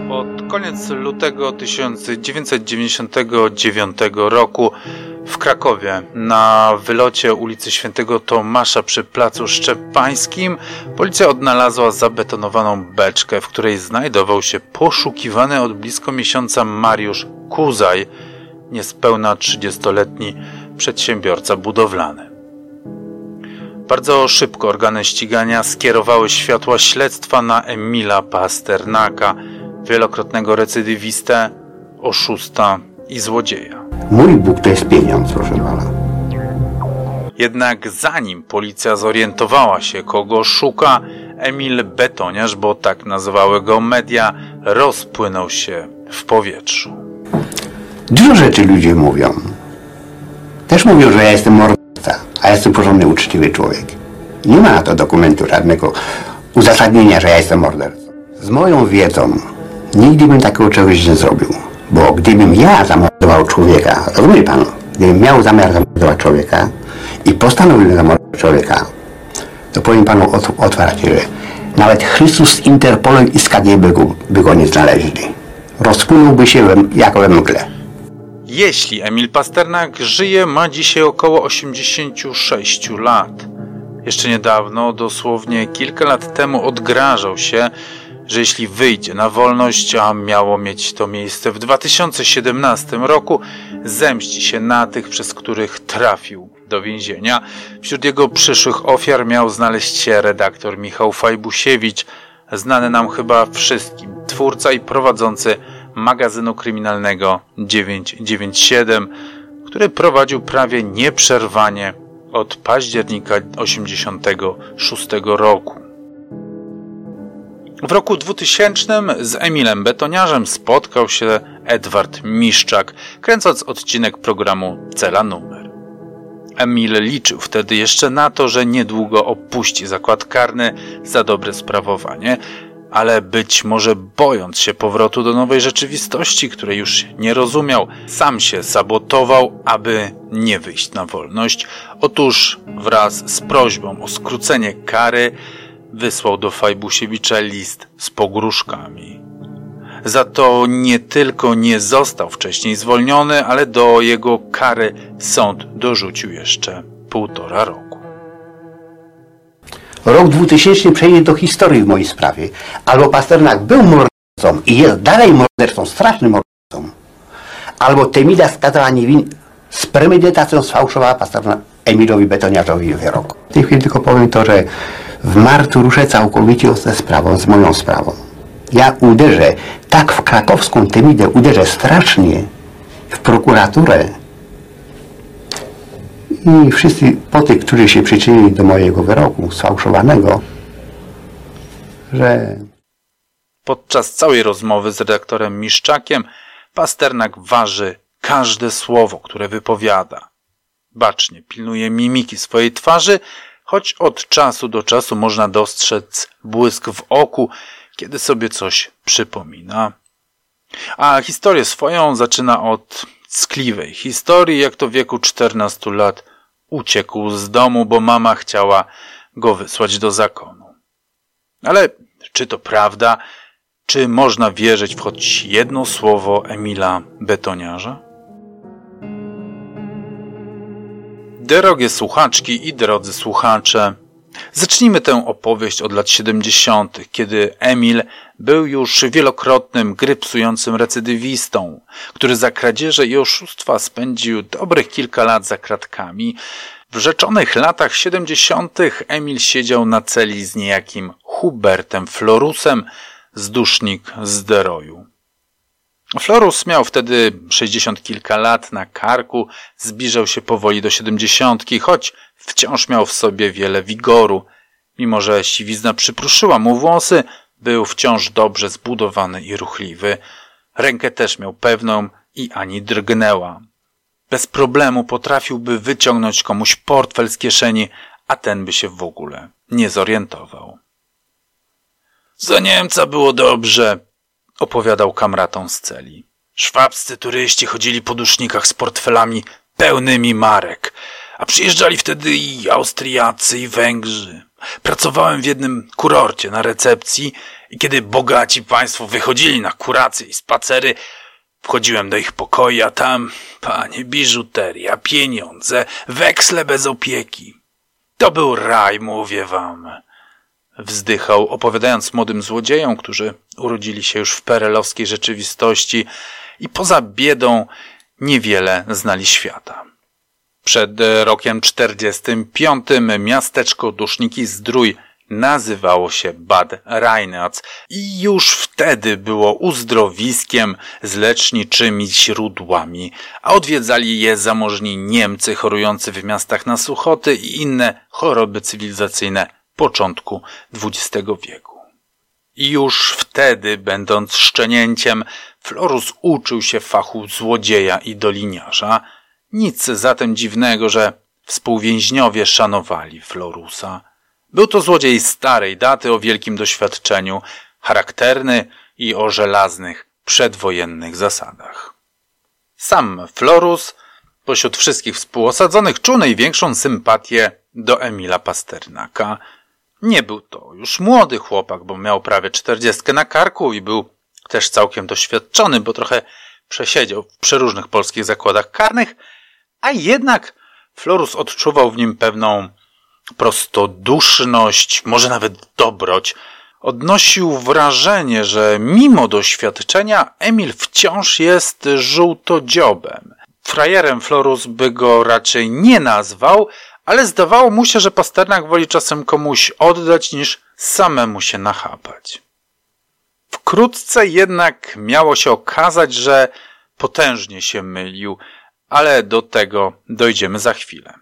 Pod koniec lutego 1999 roku w Krakowie na wylocie ulicy Świętego Tomasza przy Placu Szczepańskim policja odnalazła zabetonowaną beczkę, w której znajdował się poszukiwany od blisko miesiąca Mariusz Kuzaj, niespełna 30-letni przedsiębiorca budowlany. Bardzo szybko organy ścigania skierowały światła śledztwa na Emila Pasternaka, wielokrotnego recydywistę, oszusta i złodzieja. Mój Bóg to jest pieniądz, proszę pana. Jednak zanim policja zorientowała się, kogo szuka, Emil Betoniarz, bo tak nazywały go media, rozpłynął się w powietrzu. Dużo rzeczy ludzie mówią. Też mówią, że ja jestem morderca, a ja jestem porządny, uczciwy człowiek. Nie ma na to dokumentu żadnego uzasadnienia, że ja jestem mordercą. Z moją wiedzą nigdy bym takiego czegoś nie zrobił. Bo gdybym ja zamordował człowieka, rozumie pan, gdybym miał zamiar zamordować człowieka i postanowił zamordować człowieka, to powiem panu otwarcie, że nawet Chrystus z Interpolem i z KGB by go nie znaleźli. Rozpłynąłby się jak we mgle. Jeśli Emil Pasternak żyje, ma dzisiaj około 86 lat. Jeszcze niedawno, dosłownie kilka lat temu, odgrażał się, że jeśli wyjdzie na wolność, a miało mieć to miejsce w 2017 roku, zemści się na tych, przez których trafił do więzienia. Wśród jego przyszłych ofiar miał znaleźć się redaktor Michał Fajbusiewicz, znany nam chyba wszystkim, twórca i prowadzący magazynu kryminalnego 997, który prowadził prawie nieprzerwanie od października 1986 roku. W roku 2000 z Emilem Betoniarzem spotkał się Edward Miszczak, kręcąc odcinek programu Cela Numer. Emil liczył wtedy jeszcze na to, że niedługo opuści zakład karny za dobre sprawowanie, ale być może bojąc się powrotu do nowej rzeczywistości, której już nie rozumiał, sam się sabotował, aby nie wyjść na wolność. Otóż wraz z prośbą o skrócenie kary wysłał do Fajbusiewicza list z pogróżkami. Za to nie tylko nie został wcześniej zwolniony, ale do jego kary sąd dorzucił jeszcze 1,5 roku. Rok 2000 przejdzie do historii w mojej sprawie. Albo Pasternak był mordercą i jest dalej mordercą, strasznym mordercą, albo Temida skazała niewinnie, z premedytacją sfałszowała Pasternak Emilowi Betoniarzowi wyrok. W tej chwili tylko powiem to, że w marcu ruszę całkowicie ze sprawą, z moją sprawą. Ja uderzę, tak w krakowską Temidę uderzę strasznie, w prokuraturę i wszyscy po tych, którzy się przyczynili do mojego wyroku sfałszowanego, że... Podczas całej rozmowy z redaktorem Miszczakiem Pasternak waży każde słowo, które wypowiada. Bacznie pilnuje mimiki swojej twarzy, choć od czasu do czasu można dostrzec błysk w oku, kiedy sobie coś przypomina. A historię swoją zaczyna od ckliwej historii, jak to w wieku 14 lat uciekł z domu, bo mama chciała go wysłać do zakonu. Ale czy to prawda? Czy można wierzyć w choć jedno słowo Emila Betoniarza? Drogie słuchaczki i drodzy słuchacze, zacznijmy tę opowieść od lat 70., kiedy Emil był już wielokrotnym gry psującym recydywistą, który za kradzieże i oszustwa spędził dobrych kilka lat za kratkami. W rzeczonych latach 70. Emil siedział na celi z niejakim Hubertem Florusem, zdusznik z Deroju. Florus miał wtedy 60 kilka lat na karku, zbliżał się powoli do 70, choć wciąż miał w sobie wiele wigoru. Mimo że siwizna przypruszyła mu włosy, był wciąż dobrze zbudowany i ruchliwy. Rękę też miał pewną i ani drgnęła. Bez problemu potrafiłby wyciągnąć komuś portfel z kieszeni, a ten by się w ogóle nie zorientował. Za Niemca było dobrze, opowiadał kamratom z celi. Szwabscy turyści chodzili po dusznikach z portfelami pełnymi marek, a przyjeżdżali wtedy i Austriacy, i Węgrzy. Pracowałem w jednym kurorcie na recepcji I kiedy bogaci państwo wychodzili na kuracje i spacery, wchodziłem do ich pokoi, a tam, panie, biżuteria, pieniądze, weksle bez opieki. To był raj, mówię wam. Wzdychał, opowiadając młodym złodziejom, którzy urodzili się już w perelowskiej rzeczywistości i poza biedą niewiele znali świata. Przed rokiem 45 miasteczko Duszniki Zdrój nazywało się Bad Reinhardt i już wtedy było uzdrowiskiem z leczniczymi źródłami, a odwiedzali je zamożni Niemcy chorujący w miastach na suchoty i inne choroby cywilizacyjne początku XX wieku. I już wtedy, będąc szczenięciem, Florus uczył się fachu złodzieja i doliniarza. Nic zatem dziwnego, że współwięźniowie szanowali Florusa. Był to złodziej starej daty o wielkim doświadczeniu, charakterny i o żelaznych, przedwojennych zasadach. Sam Florus pośród wszystkich współosadzonych czuł największą sympatię do Emila Pasternaka. Nie był to już młody chłopak, bo miał prawie 40 na karku i był też całkiem doświadczony, bo trochę przesiedział w przeróżnych polskich zakładach karnych, a jednak Florus odczuwał w nim pewną prostoduszność, może nawet dobroć. Odnosił wrażenie, że mimo doświadczenia Emil wciąż jest żółtodziobem. Frajerem Florus by go raczej nie nazwał, ale zdawało mu się, że Pasternak woli czasem komuś oddać, niż samemu się nachapać. Wkrótce jednak miało się okazać, że potężnie się mylił, ale do tego dojdziemy za chwilę.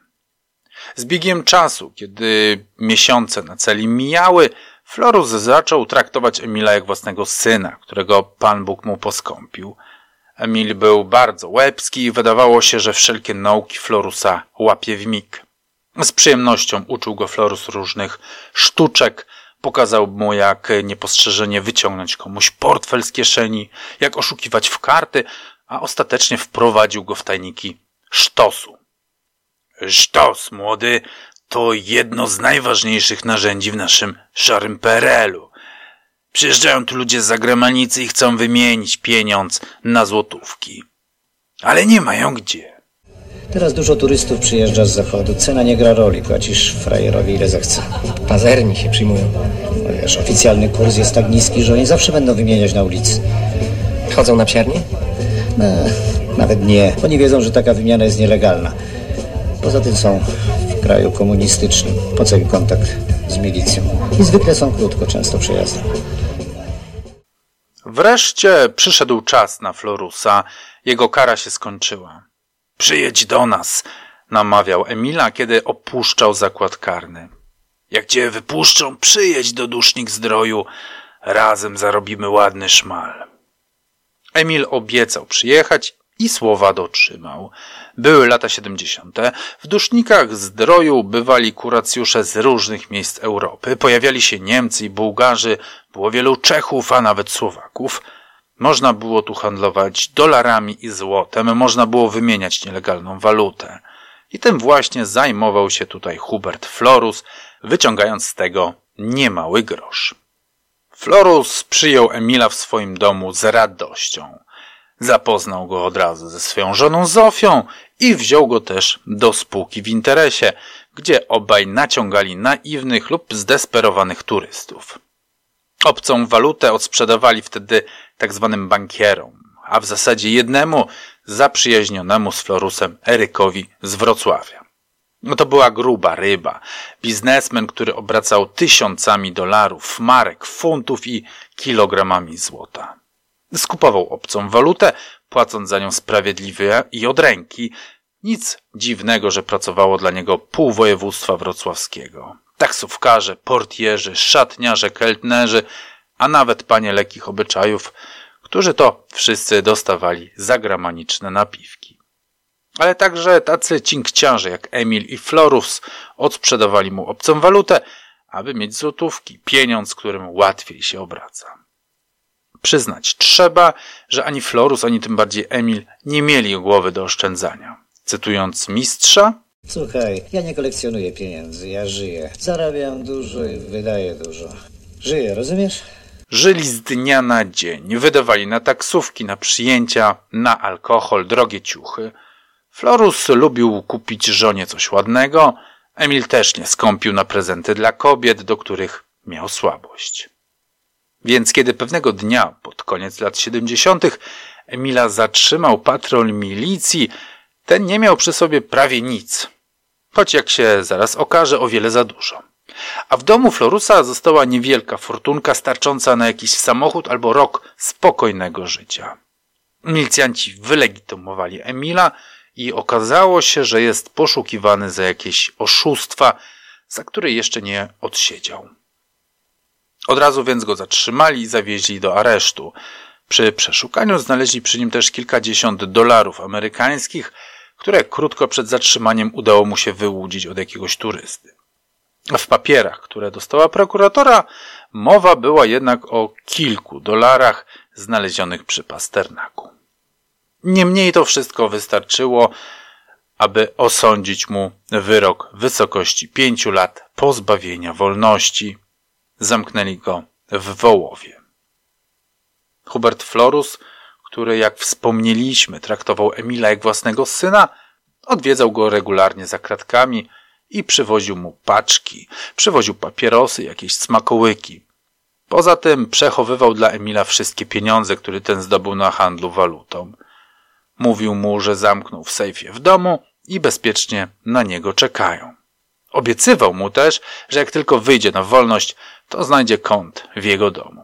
Z biegiem czasu, kiedy miesiące na celi mijały, Florus zaczął traktować Emila jak własnego syna, którego Pan Bóg mu poskąpił. Emil był bardzo łebski i wydawało się, że wszelkie nauki Florusa łapie w mig. Z przyjemnością uczył go Florus różnych sztuczek, pokazał mu, jak niepostrzeżenie wyciągnąć komuś portfel z kieszeni, jak oszukiwać w karty, a ostatecznie wprowadził go w tajniki sztosu. Sztos, młody, to jedno z najważniejszych narzędzi w naszym szarym PRL-u. Przyjeżdżają tu ludzie z zagranicy i chcą wymienić pieniądz na złotówki. Ale nie mają gdzie. Teraz dużo turystów przyjeżdża z zachodu. Cena nie gra roli. Płacisz frajerowi ile zechce. Pazerni się przyjmują. No wiesz, oficjalny kurs jest tak niski, że oni zawsze będą wymieniać na ulicy. Chodzą na psiarnię? No, nawet nie. Oni wiedzą, że taka wymiana jest nielegalna. Poza tym są w kraju komunistycznym. Po co im kontakt z milicją? I zwykle są krótko, często przejazdem. Wreszcie przyszedł czas na Florusa. Jego kara się skończyła. Przyjedź do nas, namawiał Emila, kiedy opuszczał zakład karny. Jak cię wypuszczą, przyjedź do Dusznik Zdroju. Razem zarobimy ładny szmal. Emil obiecał przyjechać i słowa dotrzymał. Były lata 70. W Dusznikach Zdroju bywali kuracjusze z różnych miejsc Europy. Pojawiali się Niemcy i Bułgarzy, było wielu Czechów, a nawet Słowaków. Można było tu handlować dolarami i złotem, można było wymieniać nielegalną walutę. I tym właśnie zajmował się tutaj Hubert Florus, wyciągając z tego niemały grosz. Florus przyjął Emila w swoim domu z radością. Zapoznał go od razu ze swoją żoną Zofią i wziął go też do spółki w interesie, gdzie obaj naciągali naiwnych lub zdesperowanych turystów. Obcą walutę odsprzedawali wtedy tak zwanym bankierom, a w zasadzie jednemu zaprzyjaźnionemu z Florusem Erykowi z Wrocławia. To była gruba ryba, biznesmen, który obracał tysiącami dolarów, marek, funtów i kilogramami złota. Skupował obcą walutę, płacąc za nią sprawiedliwie i od ręki. Nic dziwnego, że pracowało dla niego pół województwa wrocławskiego. Taksówkarze, portierzy, szatniarze, keltnerzy, a nawet panie lekkich obyczajów, którzy to wszyscy dostawali zagraniczne napiwki. Ale także tacy cinkciarze jak Emil i Florus odsprzedawali mu obcą walutę, aby mieć złotówki, pieniądz, którym łatwiej się obraca. Przyznać trzeba, że ani Florus, ani tym bardziej Emil nie mieli głowy do oszczędzania. Cytując mistrza: Słuchaj, ja nie kolekcjonuję pieniędzy, ja żyję. Zarabiam dużo i wydaję dużo. Żyję, rozumiesz? Żyli z dnia na dzień, wydawali na taksówki, na przyjęcia, na alkohol, drogie ciuchy. Florus lubił kupić żonie coś ładnego, Emil też nie skąpił na prezenty dla kobiet, do których miał słabość. Więc kiedy pewnego dnia, pod koniec lat 70., Emila zatrzymał patrol milicji, ten nie miał przy sobie prawie nic, choć jak się zaraz okaże, o wiele za dużo. A w domu Florusa została niewielka fortunka starcząca na jakiś samochód albo rok spokojnego życia. Milicjanci wylegitymowali Emila i okazało się, że jest poszukiwany za jakieś oszustwa, za które jeszcze nie odsiedział. Od razu więc go zatrzymali i zawieźli do aresztu. Przy przeszukaniu znaleźli przy nim też kilkadziesiąt dolarów amerykańskich, które krótko przed zatrzymaniem udało mu się wyłudzić od jakiegoś turysty. W papierach, które dostała prokuratora, mowa była jednak o kilku dolarach znalezionych przy Pasternaku. Niemniej to wszystko wystarczyło, aby osądzić mu wyrok w wysokości 5 lat pozbawienia wolności. Zamknęli go w Wołowie. Hubert Florus, który, jak wspomnieliśmy, traktował Emila jak własnego syna, odwiedzał go regularnie za kratkami i przywoził mu paczki, przywoził papierosy, jakieś smakołyki. Poza tym przechowywał dla Emila wszystkie pieniądze, które ten zdobył na handlu walutą. Mówił mu, że zamknął w sejfie w domu i bezpiecznie na niego czekają. Obiecywał mu też, że jak tylko wyjdzie na wolność, to znajdzie kąt w jego domu.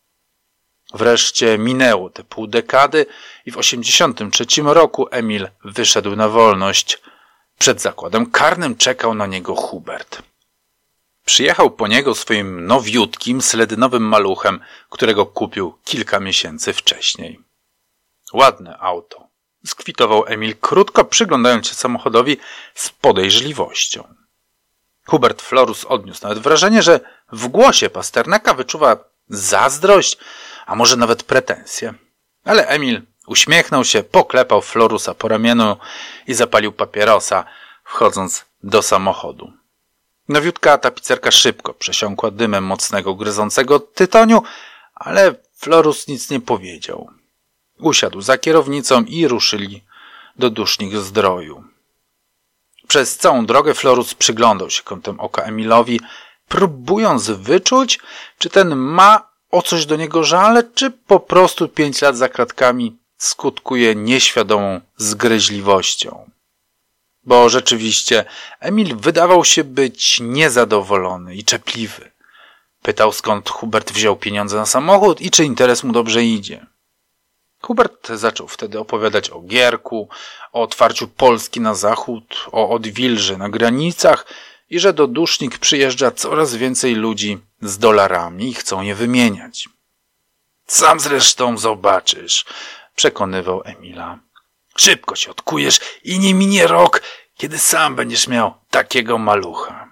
Wreszcie minęło te pół dekady i w 1983 roku Emil wyszedł na wolność. Przed zakładem karnym czekał na niego Hubert. Przyjechał po niego swoim nowiutkim, sledynowym maluchem, którego kupił kilka miesięcy wcześniej. Ładne auto, skwitował Emil, krótko przyglądając się samochodowi z podejrzliwością. Hubert Florus odniósł nawet wrażenie, że w głosie Pasternaka wyczuwa zazdrość, a może nawet pretensje. Ale Emil uśmiechnął się, poklepał Florusa po ramieniu i zapalił papierosa, wchodząc do samochodu. Nowiutka tapicerka szybko przesiąkła dymem mocnego, gryzącego tytoniu, ale Florus nic nie powiedział. Usiadł za kierownicą i ruszyli do Dusznik-Zdroju. Przez całą drogę Florus przyglądał się kątem oka Emilowi, próbując wyczuć, czy ten ma o coś do niego żal, czy po prostu 5 lat za kratkami skutkuje nieświadomą zgryźliwością. Bo rzeczywiście Emil wydawał się być niezadowolony i czepliwy. Pytał, skąd Hubert wziął pieniądze na samochód i czy interes mu dobrze idzie. Hubert zaczął wtedy opowiadać o Gierku, o otwarciu Polski na zachód, o odwilży na granicach i że do Dusznik przyjeżdża coraz więcej ludzi z dolarami i chcą je wymieniać. Sam zresztą zobaczysz, przekonywał Emila. Szybko się odkujesz i nie minie rok, kiedy sam będziesz miał takiego malucha.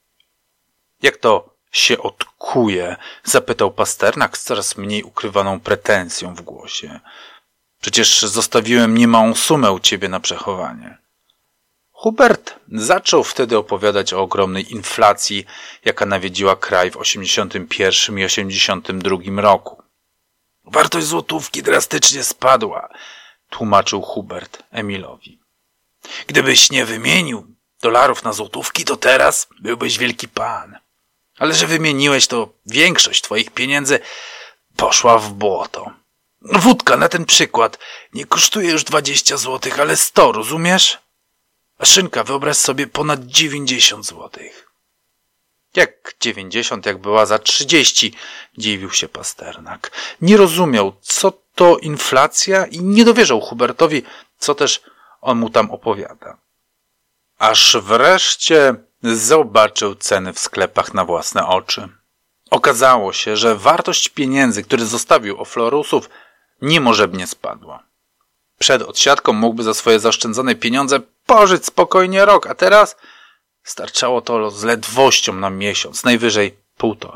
Jak to się odkuje? Zapytał Pasternak z coraz mniej ukrywaną pretensją w głosie. Przecież zostawiłem niemałą sumę u ciebie na przechowanie. Hubert zaczął wtedy opowiadać o ogromnej inflacji, jaka nawiedziła kraj w 1981 i 1982 roku. Wartość złotówki drastycznie spadła, tłumaczył Hubert Emilowi. Gdybyś nie wymienił dolarów na złotówki, to teraz byłbyś wielki pan. Ale że wymieniłeś, to większość twoich pieniędzy poszła w błoto. Wódka na ten przykład nie kosztuje już 20 zł, ale 100, rozumiesz? A szynka, wyobraź sobie, ponad 90 zł. Jak 90, jak była za 30, dziwił się Pasternak. Nie rozumiał, co to inflacja i nie dowierzał Hubertowi, co też on mu tam opowiada. Aż wreszcie zobaczył ceny w sklepach na własne oczy. Okazało się, że wartość pieniędzy, które zostawił o Florusów, niemożebnie spadła. Przed odsiadką mógłby za swoje zaoszczędzone pieniądze pożyć spokojnie rok, a teraz starczało to z ledwością na miesiąc, najwyżej 1,5.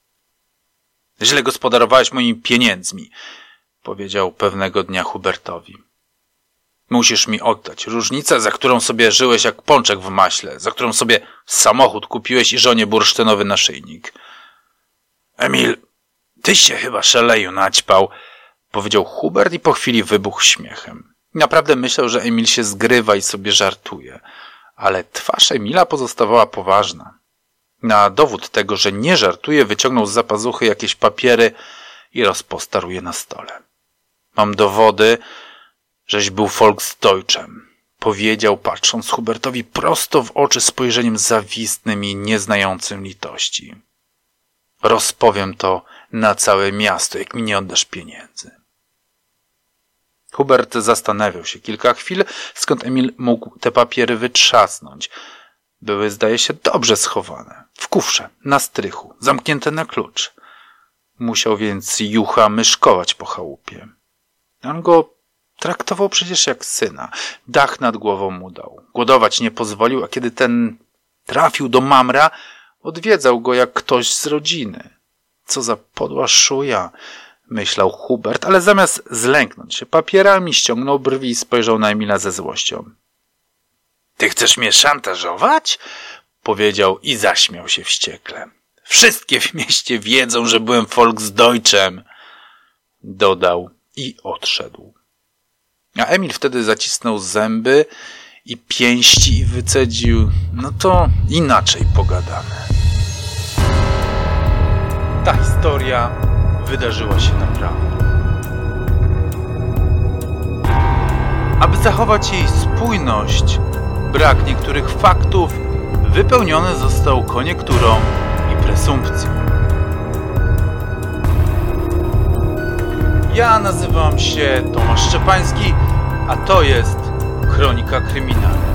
Źle gospodarowałeś moimi pieniędzmi, powiedział pewnego dnia Hubertowi. Musisz mi oddać różnicę, za którą sobie żyłeś jak pączek w maśle, za którą sobie samochód kupiłeś i żonie bursztynowy naszyjnik. Emil, Ty się chyba szaleju naćpał, powiedział Hubert i po chwili wybuchł śmiechem. Naprawdę myślał, że Emil się zgrywa i sobie żartuje, ale twarz Emila pozostawała poważna. Na dowód tego, że nie żartuje, wyciągnął z zapazuchy jakieś papiery i rozpostarł je na stole. Mam dowody, żeś był Volksdeutschem, powiedział, patrząc Hubertowi prosto w oczy spojrzeniem zawistnym i nieznającym litości. Rozpowiem to na całe miasto, jak mi nie oddasz pieniędzy. Hubert zastanawiał się kilka chwil, skąd Emil mógł te papiery wytrzasnąć. Były, zdaje się, dobrze schowane. W kufrze, na strychu, zamknięte na klucz. Musiał więc Jucha myszkować po chałupie. On go traktował przecież jak syna. Dach nad głową mu dał. Głodować nie pozwolił, a kiedy ten trafił do mamra, odwiedzał go jak ktoś z rodziny. Co za podła szuja, myślał Hubert, ale zamiast zlęknąć się papierami, ściągnął brwi i spojrzał na Emila ze złością. Ty chcesz mnie szantażować? Powiedział i zaśmiał się wściekle. Wszystkie w mieście wiedzą, że byłem Volksdeutschem, dodał i odszedł. A Emil wtedy zacisnął zęby i pięści i wycedził, no to inaczej pogadamy. Ta historia wydarzyła się naprawdę. Aby zachować jej spójność, brak niektórych faktów wypełniony został koniekturą i presumpcją. Ja nazywam się Tomasz Szczepański, a to jest Kronika Kryminalna.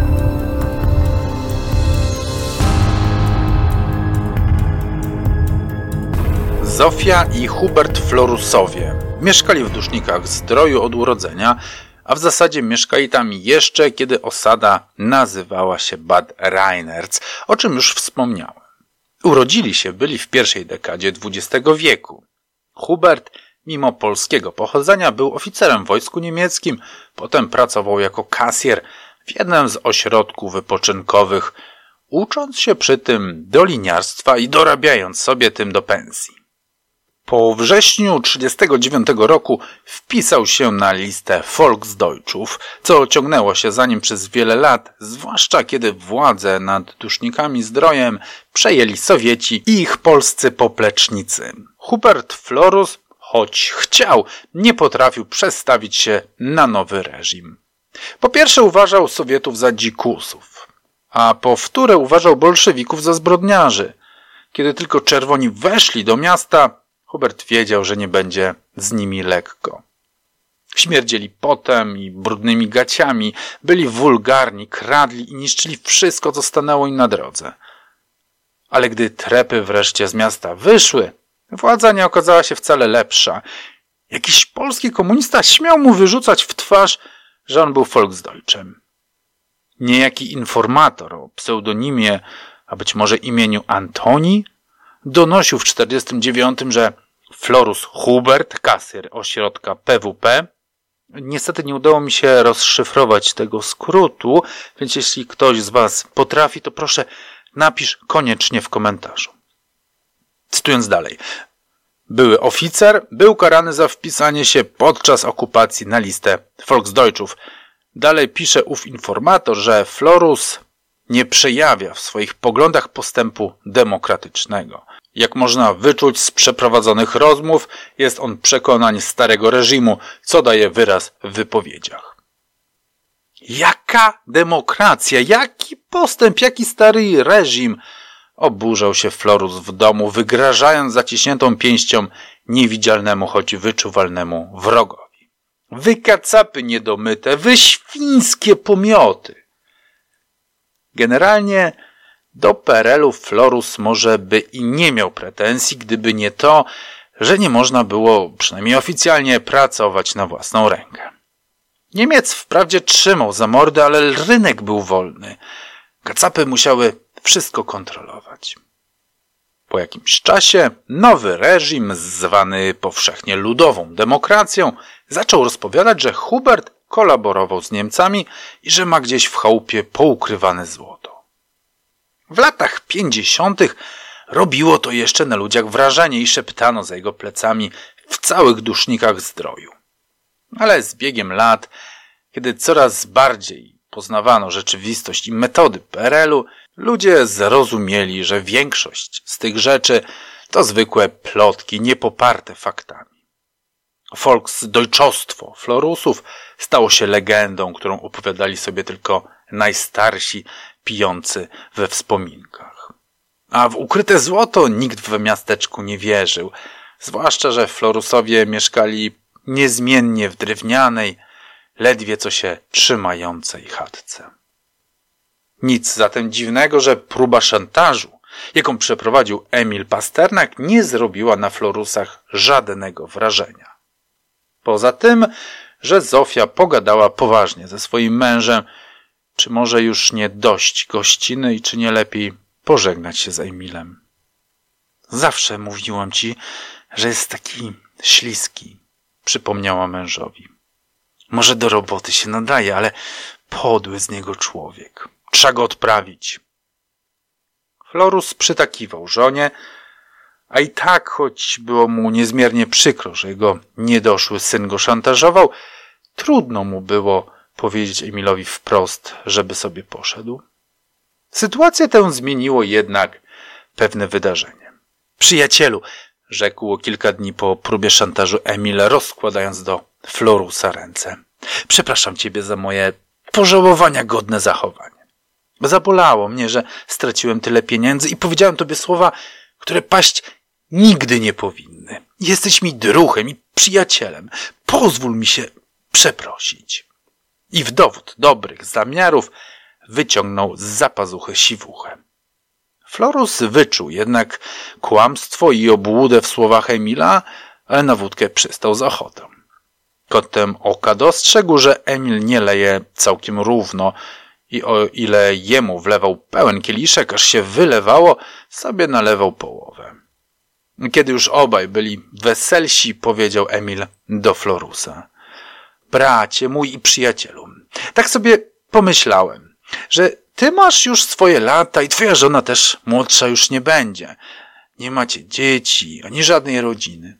Zofia i Hubert Florusowie mieszkali w Dusznikach-Zdroju od urodzenia, a w zasadzie mieszkali tam jeszcze, kiedy osada nazywała się Bad Reinertz, o czym już wspomniałem. Urodzili się byli w pierwszej dekadzie XX wieku. Hubert, mimo polskiego pochodzenia, był oficerem w wojsku niemieckim, potem pracował jako kasjer w jednym z ośrodków wypoczynkowych, ucząc się przy tym doliniarstwa i dorabiając sobie tym do pensji. Po wrześniu 1939 roku wpisał się na listę Volksdeutschów, co ciągnęło się za nim przez wiele lat, zwłaszcza kiedy władzę nad Dusznikami-Zdrojem przejęli Sowieci i ich polscy poplecznicy. Hubert Florus, choć chciał, nie potrafił przestawić się na nowy reżim. Po pierwsze uważał Sowietów za dzikusów, a po wtóre uważał bolszewików za zbrodniarzy. Kiedy tylko czerwoni weszli do miasta, Hubert wiedział, że nie będzie z nimi lekko. Śmierdzieli potem i brudnymi gaciami, byli wulgarni, kradli i niszczyli wszystko, co stanęło im na drodze. Ale gdy trepy wreszcie z miasta wyszły, władza nie okazała się wcale lepsza. Jakiś polski komunista śmiał mu wyrzucać w twarz, że on był Volksdeutschem. Niejaki informator o pseudonimie, a być może imieniu Antoni, donosił w 1949, że Florus Hubert, kasjer ośrodka PWP. Niestety nie udało mi się rozszyfrować tego skrótu, więc jeśli ktoś z Was potrafi, to proszę napisz koniecznie w komentarzu. Cytując dalej. Były oficer, był karany za wpisanie się podczas okupacji na listę Volksdeutschów. Dalej pisze ów informator, że Florus nie przejawia w swoich poglądach postępu demokratycznego. Jak można wyczuć z przeprowadzonych rozmów, jest on przekonań starego reżimu, co daje wyraz w wypowiedziach. Jaka demokracja? Jaki postęp? Jaki stary reżim? Oburzał się Florus w domu, wygrażając zaciśniętą pięścią niewidzialnemu, choć wyczuwalnemu wrogowi. Wy kacapy niedomyte, wy świńskie pomioty! Generalnie do PRL-u Florus może by i nie miał pretensji, gdyby nie to, że nie można było, przynajmniej oficjalnie, pracować na własną rękę. Niemiec wprawdzie trzymał za mordę, ale rynek był wolny. Kacapy musiały wszystko kontrolować. Po jakimś czasie nowy reżim, zwany powszechnie ludową demokracją, zaczął rozpowiadać, że Hubert kolaborował z Niemcami i że ma gdzieś w chałupie poukrywane złoto. W latach 50. robiło to jeszcze na ludziach wrażenie i szeptano za jego plecami w całych dusznikach zdroju. Ale z biegiem lat, kiedy coraz bardziej poznawano rzeczywistość i metody PRL-u, ludzie zrozumieli, że większość z tych rzeczy to zwykłe plotki niepoparte faktami. Volksdeutschostwo Florusów stało się legendą, którą opowiadali sobie tylko najstarsi pijący we wspominkach. A w ukryte złoto nikt w miasteczku nie wierzył, zwłaszcza że Florusowie mieszkali niezmiennie w drewnianej, ledwie co się trzymającej chatce. Nic zatem dziwnego, że próba szantażu, jaką przeprowadził Emil Pasternak, nie zrobiła na Florusach żadnego wrażenia. Poza tym, że Zofia pogadała poważnie ze swoim mężem, czy może już nie dość gościny i czy nie lepiej pożegnać się z Emilem. Zawsze mówiłam ci, że jest taki śliski, przypomniała mężowi. Może do roboty się nadaje, ale podły z niego człowiek. Trzeba go odprawić. Florus przytakiwał żonie, a i tak, choć było mu niezmiernie przykro, że jego niedoszły syn go szantażował, trudno mu było powiedzieć Emilowi wprost, żeby sobie poszedł. Sytuację tę zmieniło jednak pewne wydarzenie. Przyjacielu, rzekł kilka dni po próbie szantażu Emil, rozkładając do Florusa ręce. Przepraszam ciebie za moje pożałowania godne zachowanie. Zabolało mnie, że straciłem tyle pieniędzy i powiedziałem tobie słowa, które paść nigdy nie powinny. Jesteś mi druhem i przyjacielem. Pozwól mi się przeprosić. I w dowód dobrych zamiarów wyciągnął z zapazuchy siwuchę. Florus wyczuł jednak kłamstwo i obłudę w słowach Emila, ale na wódkę przystał z ochotą. Kątem oka dostrzegł, że Emil nie leje całkiem równo i o ile jemu wlewał pełen kieliszek, aż się wylewało, sobie nalewał połowę. Kiedy już obaj byli weselsi, powiedział Emil do Florusa. Bracie mój i przyjacielu, tak sobie pomyślałem, że ty masz już swoje lata i twoja żona też młodsza już nie będzie. Nie macie dzieci, ani żadnej rodziny.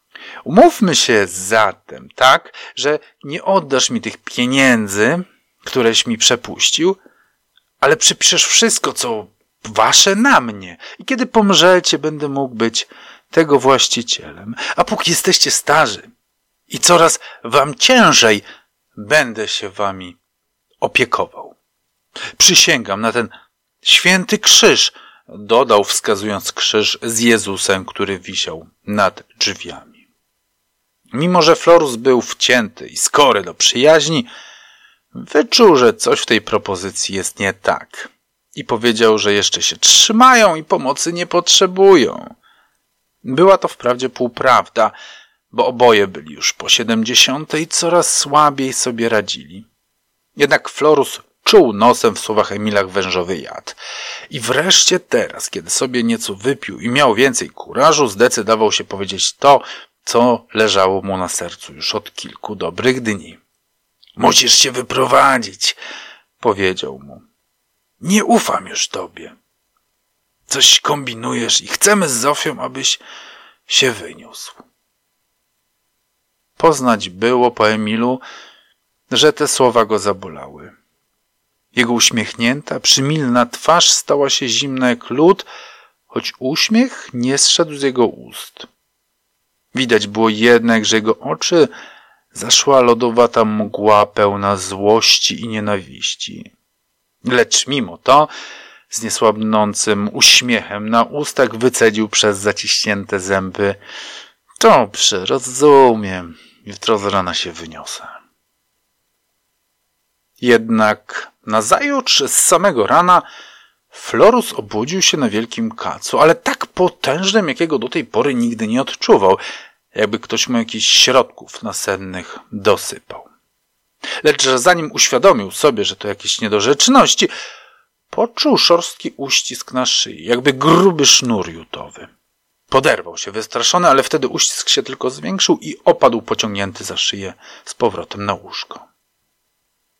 Umówmy się zatem, tak, że nie oddasz mi tych pieniędzy, któreś mi przepuścił, ale przypiszesz wszystko, co wasze na mnie. I kiedy pomrzecie, będę mógł być tego właścicielem. A póki jesteście starzy i coraz wam ciężej, będę się wami opiekował. Przysięgam na ten święty krzyż, dodał, wskazując krzyż z Jezusem, który wisiał nad drzwiami. Mimo że Florus był wcięty i skory do przyjaźni, wyczuł, że coś w tej propozycji jest nie tak i powiedział, że jeszcze się trzymają i pomocy nie potrzebują. Była to wprawdzie półprawda, bo oboje byli już po 70 i coraz słabiej sobie radzili. Jednak Florus czuł nosem w słowach Emila wężowy jad. I wreszcie teraz, kiedy sobie nieco wypił i miał więcej kurażu, zdecydował się powiedzieć to, co leżało mu na sercu już od kilku dobrych dni. Musisz się wyprowadzić, powiedział mu. Nie ufam już tobie. Coś kombinujesz i chcemy z Zofią, abyś się wyniósł. Poznać było po Emilu, że te słowa go zabolały. Jego uśmiechnięta, przymilna twarz stała się zimna jak lód, choć uśmiech nie zszedł z jego ust. Widać było jednak, że jego oczy zaszła lodowata mgła pełna złości i nienawiści. Lecz mimo to z niesłabnącym uśmiechem na ustach wycedził przez zaciśnięte zęby. Dobrze, rozumiem. Jutro z rana się wyniosę. Jednak nazajutrz z samego rana Florus obudził się na wielkim kacu, ale tak potężnym, jakiego do tej pory nigdy nie odczuwał, jakby ktoś mu jakichś środków nasennych dosypał. Lecz zanim uświadomił sobie, że to jakieś niedorzeczności, poczuł szorstki uścisk na szyi, jakby gruby sznur jutowy. Poderwał się wystraszony, ale wtedy uścisk się tylko zwiększył i opadł pociągnięty za szyję z powrotem na łóżko.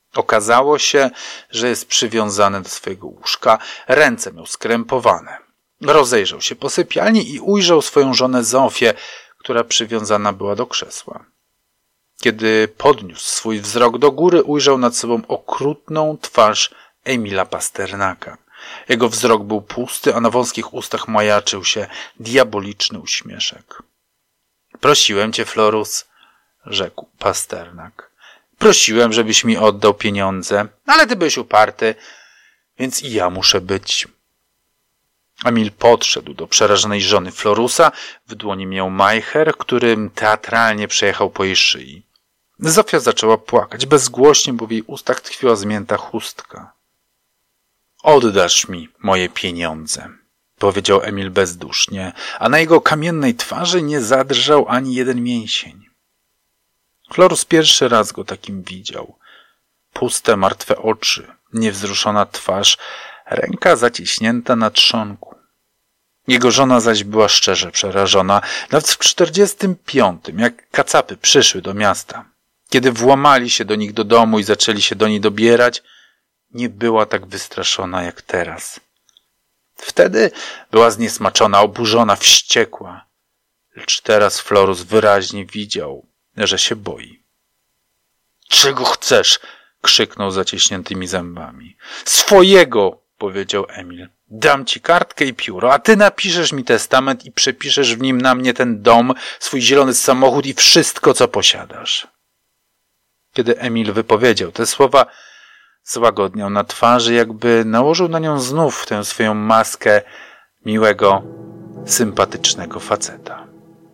Okazało się, że jest przywiązany do swojego łóżka, ręce miał skrępowane. Rozejrzał się po sypialni i ujrzał swoją żonę Zofię, która przywiązana była do krzesła. Kiedy podniósł swój wzrok do góry, ujrzał nad sobą okrutną twarz Emila Pasternaka. Jego wzrok był pusty, a na wąskich ustach majaczył się diaboliczny uśmieszek. Prosiłem cię, Florus, rzekł Pasternak. Prosiłem, żebyś mi oddał pieniądze, ale ty byłeś uparty, więc i ja muszę być. Emil podszedł do przerażonej żony Florusa. W dłoni miał majcher, którym teatralnie przejechał po jej szyi. Zofia zaczęła płakać bezgłośnie, bo w jej ustach tkwiła zmięta chustka. Oddasz mi moje pieniądze, powiedział Emil bezdusznie, a na jego kamiennej twarzy nie zadrżał ani jeden mięsień. Florus pierwszy raz go takim widział. Puste, martwe oczy, niewzruszona twarz, ręka zaciśnięta na trzonku. Jego żona zaś była szczerze przerażona. Nawet w 45, jak kacapy przyszły do miasta, kiedy włamali się do nich do domu i zaczęli się do niej dobierać, nie była tak wystraszona jak teraz. Wtedy była zniesmaczona, oburzona, wściekła. Lecz teraz Florus wyraźnie widział, że się boi. Czego chcesz? Krzyknął zaciśniętymi zębami. Swojego, powiedział Emil. Dam ci kartkę i pióro, a ty napiszesz mi testament i przepiszesz w nim na mnie ten dom, swój zielony samochód i wszystko, co posiadasz. Kiedy Emil wypowiedział te słowa, złagodniał na twarzy, jakby nałożył na nią znów tę swoją maskę miłego, sympatycznego faceta.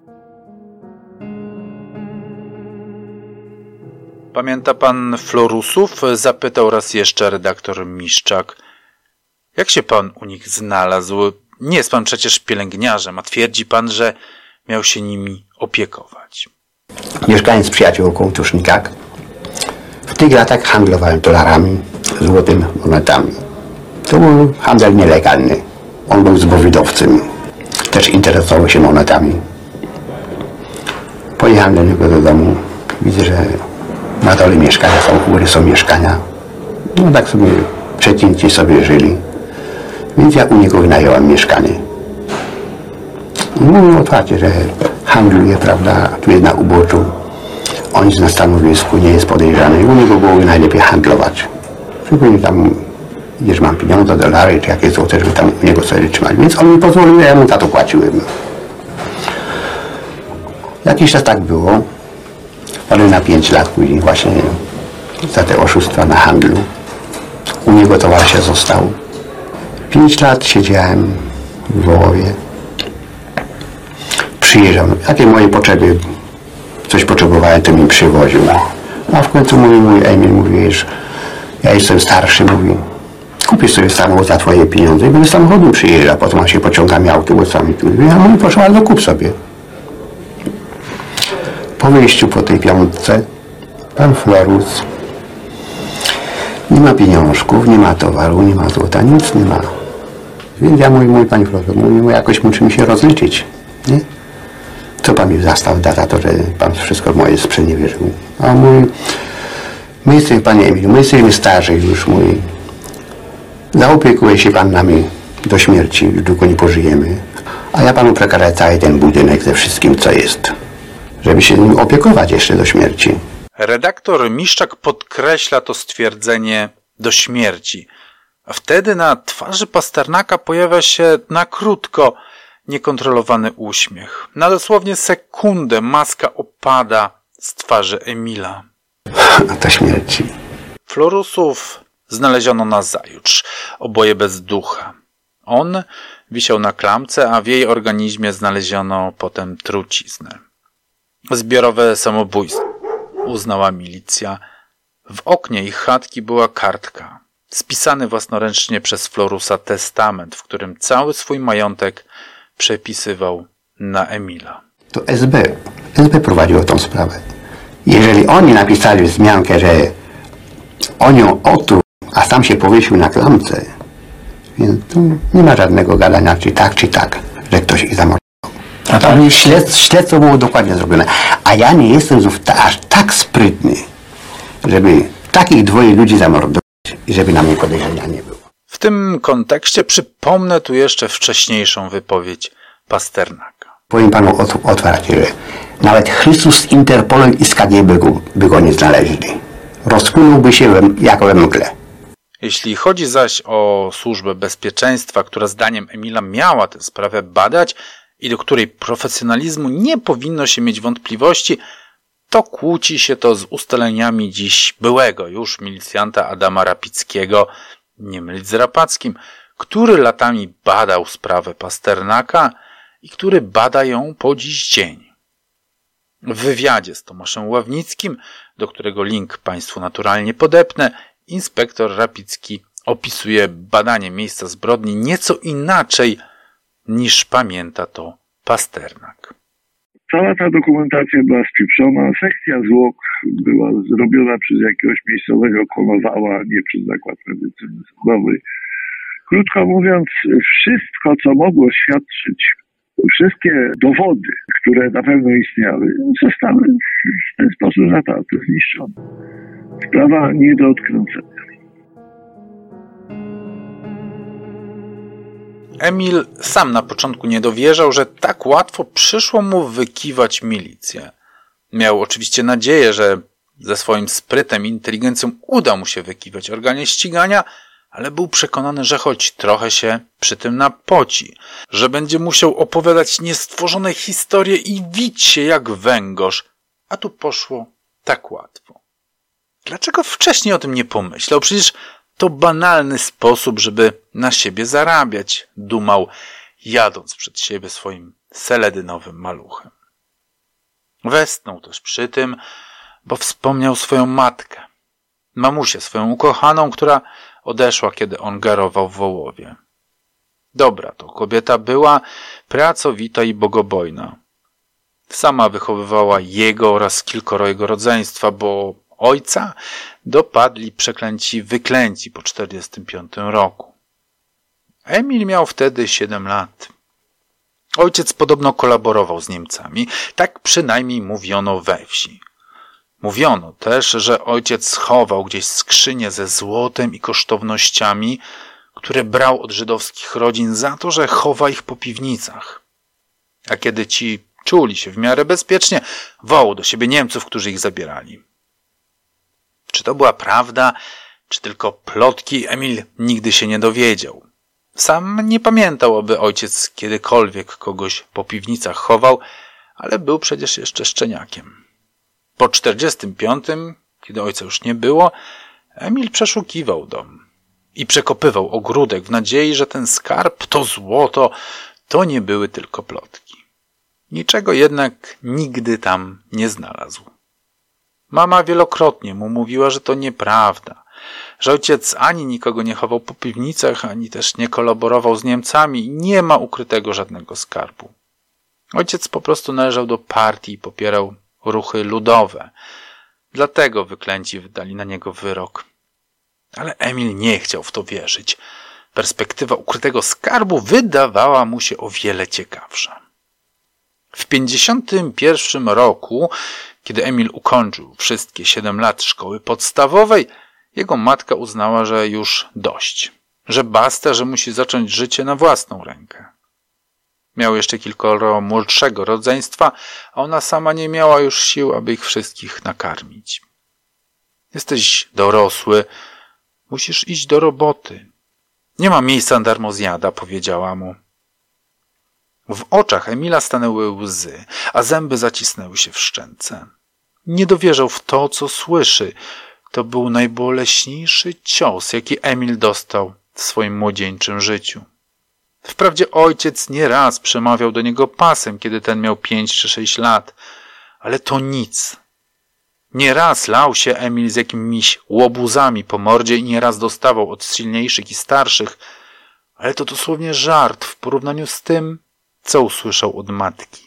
Pamięta pan Florusów? Zapytał raz jeszcze redaktor Miszczak. Jak się pan u nich znalazł? Nie jest pan przecież pielęgniarzem, a twierdzi pan, że miał się nimi opiekować. Mieszkając z przyjaciółką w Tusznikach, w tych latach handlowałem dolarami, złotym, monetami. To był handel nielegalny. On był zbożydowcem. Też interesował się monetami. Pojechałem do niego do domu. Widzę, że na dole mieszkania są, u góry są mieszkania. No tak sobie przecięci sobie żyli. Więc ja u niego wynająłem mieszkanie. Mówił otwarcie, że handluje, prawda, tu jest na uboczu. On jest na stanowisku, nie jest podejrzany. I u niego byłoby najlepiej handlować. Żeby tam, gdzieś mam pieniądze, dolary, czy jakieś złote, żeby tam u niego sobie trzymać. Więc on mi pozwolił, ja mu za to płaciłem. Jakiś czas tak było. Ale na 5 lat później właśnie za te oszustwa na handlu. U niego towar się został. 5 lat siedziałem w Wołowie. Przyjeżdżał. Jakie moje potrzeby, coś potrzebowałem, to mi przywoził. A w końcu mój Emil mówi, wiesz, ja jestem starszy, mówi, kupisz sobie samochód za twoje pieniądze i będę samochodem przyjeżdżał, potem on się pociągami autobusami. Ja mówię, proszę bardzo, kup sobie. Po wyjściu po tej piątce pan Florus nie ma pieniążków, nie ma towaru, nie ma złota, nic nie ma. Więc ja mówię, mój panie Florus, mówię, jakoś musimy się rozliczyć, nie? Co pan mi zastał za to, że pan wszystko moje sprzeniewierzył? A on mówi, my jesteśmy, panie Emilu, my jesteśmy starzy już, mówi, zaopiekuje się pan nami do śmierci, już długo nie pożyjemy, a ja panu przekażę cały ten budynek ze wszystkim, co jest, żeby się nim opiekować jeszcze do śmierci. Redaktor Miszczak podkreśla to stwierdzenie do śmierci, a wtedy na twarzy Pasternaka pojawia się na krótko niekontrolowany uśmiech. Na dosłownie sekundę maska opada z twarzy Emila. Do śmierci. Florusów znaleziono nazajutrz, oboje bez ducha. On wisiał na klamce, a w jej organizmie znaleziono potem truciznę. Zbiorowe samobójstwo, uznała milicja. W oknie ich chatki była kartka. Spisany własnoręcznie przez Florusa testament, w którym cały swój majątek przepisywał na Emila. To SB prowadziło tą sprawę. Jeżeli oni napisali wzmiankę, że on ją otruł, a sam się powiesił na klamce, więc tu nie ma żadnego gadania, czy tak, że ktoś ich zamordował. A tam śledztwo było dokładnie zrobione. A ja nie jestem aż tak sprytny, żeby takich dwoje ludzi zamordować i żeby na mnie podejrzenia nie było. W tym kontekście przypomnę tu jeszcze wcześniejszą wypowiedź Pasternaka. Powiem panu otwarcie, że nawet Chrystus z Interpolem i z KGB by go nie znaleźli. Rozpłynąłby się jak we mgle. Jeśli chodzi zaś o Służbę Bezpieczeństwa, która zdaniem Emila miała tę sprawę badać i do której profesjonalizmu nie powinno się mieć wątpliwości, to kłóci się to z ustaleniami dziś byłego już milicjanta Adama Rapickiego, nie mylić z Rapackim, który latami badał sprawę Pasternaka i który bada ją po dziś dzień. W wywiadzie z Tomaszem Ławnickim, do którego link Państwu naturalnie podepnę, inspektor Rapicki opisuje badanie miejsca zbrodni nieco inaczej niż pamięta to Pasternak. Cała ta dokumentacja była spieprzona, sekcja zwłok była zrobiona przez jakiegoś miejscowego konowała, nie przez Zakład Medycyny Sądowej. Krótko mówiąc, wszystko, co mogło świadczyć, wszystkie dowody, które na pewno istniały, zostały w ten sposób zatarte, zniszczone. Sprawa nie do odkręcenia. Emil sam na początku nie dowierzał, że tak łatwo przyszło mu wykiwać milicję. Miał oczywiście nadzieję, że ze swoim sprytem i inteligencją uda mu się wykiwać organie ścigania, ale był przekonany, że choć trochę się przy tym napoci, że będzie musiał opowiadać niestworzone historie i wić się jak węgorz, a tu poszło tak łatwo. Dlaczego wcześniej o tym nie pomyślał? Przecież to banalny sposób, żeby na siebie zarabiać, dumał, jadąc przed siebie swoim seledynowym maluchem. Westchnął też przy tym, bo wspomniał swoją matkę, mamusię swoją ukochaną, która odeszła, kiedy on garował w Wołowie. Dobra to kobieta była, pracowita i bogobojna. Sama wychowywała jego oraz kilkoro jego rodzeństwa, bo ojca dopadli przeklęci wyklęci po 45 roku. Emil miał wtedy 7 lat. Ojciec podobno kolaborował z Niemcami, tak przynajmniej mówiono we wsi. Mówiono też, że ojciec schował gdzieś skrzynię ze złotem i kosztownościami, które brał od żydowskich rodzin za to, że chowa ich po piwnicach. A kiedy ci czuli się w miarę bezpiecznie, wołał do siebie Niemców, którzy ich zabierali. Czy to była prawda, czy tylko plotki, Emil nigdy się nie dowiedział. Sam nie pamiętał, aby ojciec kiedykolwiek kogoś po piwnicach chował, ale był przecież jeszcze szczeniakiem. Po 45, kiedy ojca już nie było, Emil przeszukiwał dom i przekopywał ogródek w nadziei, że ten skarb, to złoto, to nie były tylko plotki. Niczego jednak nigdy tam nie znalazł. Mama wielokrotnie mu mówiła, że to nieprawda, że ojciec ani nikogo nie chował po piwnicach, ani też nie kolaborował z Niemcami i nie ma ukrytego żadnego skarbu. Ojciec po prostu należał do partii i popierał ruchy ludowe. Dlatego wyklęci wydali na niego wyrok. Ale Emil nie chciał w to wierzyć. Perspektywa ukrytego skarbu wydawała mu się o wiele ciekawsza. W 51 roku, kiedy Emil ukończył wszystkie 7 lat szkoły podstawowej, jego matka uznała, że już dość, że basta, że musi zacząć życie na własną rękę. Miał jeszcze kilkoro młodszego rodzeństwa, a ona sama nie miała już sił, aby ich wszystkich nakarmić. Jesteś dorosły, musisz iść do roboty. Nie ma miejsca na darmozjada, powiedziała mu. W oczach Emila stanęły łzy, a zęby zacisnęły się w szczęce. Nie dowierzał w to, co słyszy. To był najboleśniejszy cios, jaki Emil dostał w swoim młodzieńczym życiu. Wprawdzie ojciec nieraz przemawiał do niego pasem, kiedy ten miał 5 czy 6 lat, ale to nic. Nieraz lał się Emil z jakimiś łobuzami po mordzie i nieraz dostawał od silniejszych i starszych, ale to dosłownie żart w porównaniu z tym, co usłyszał od matki.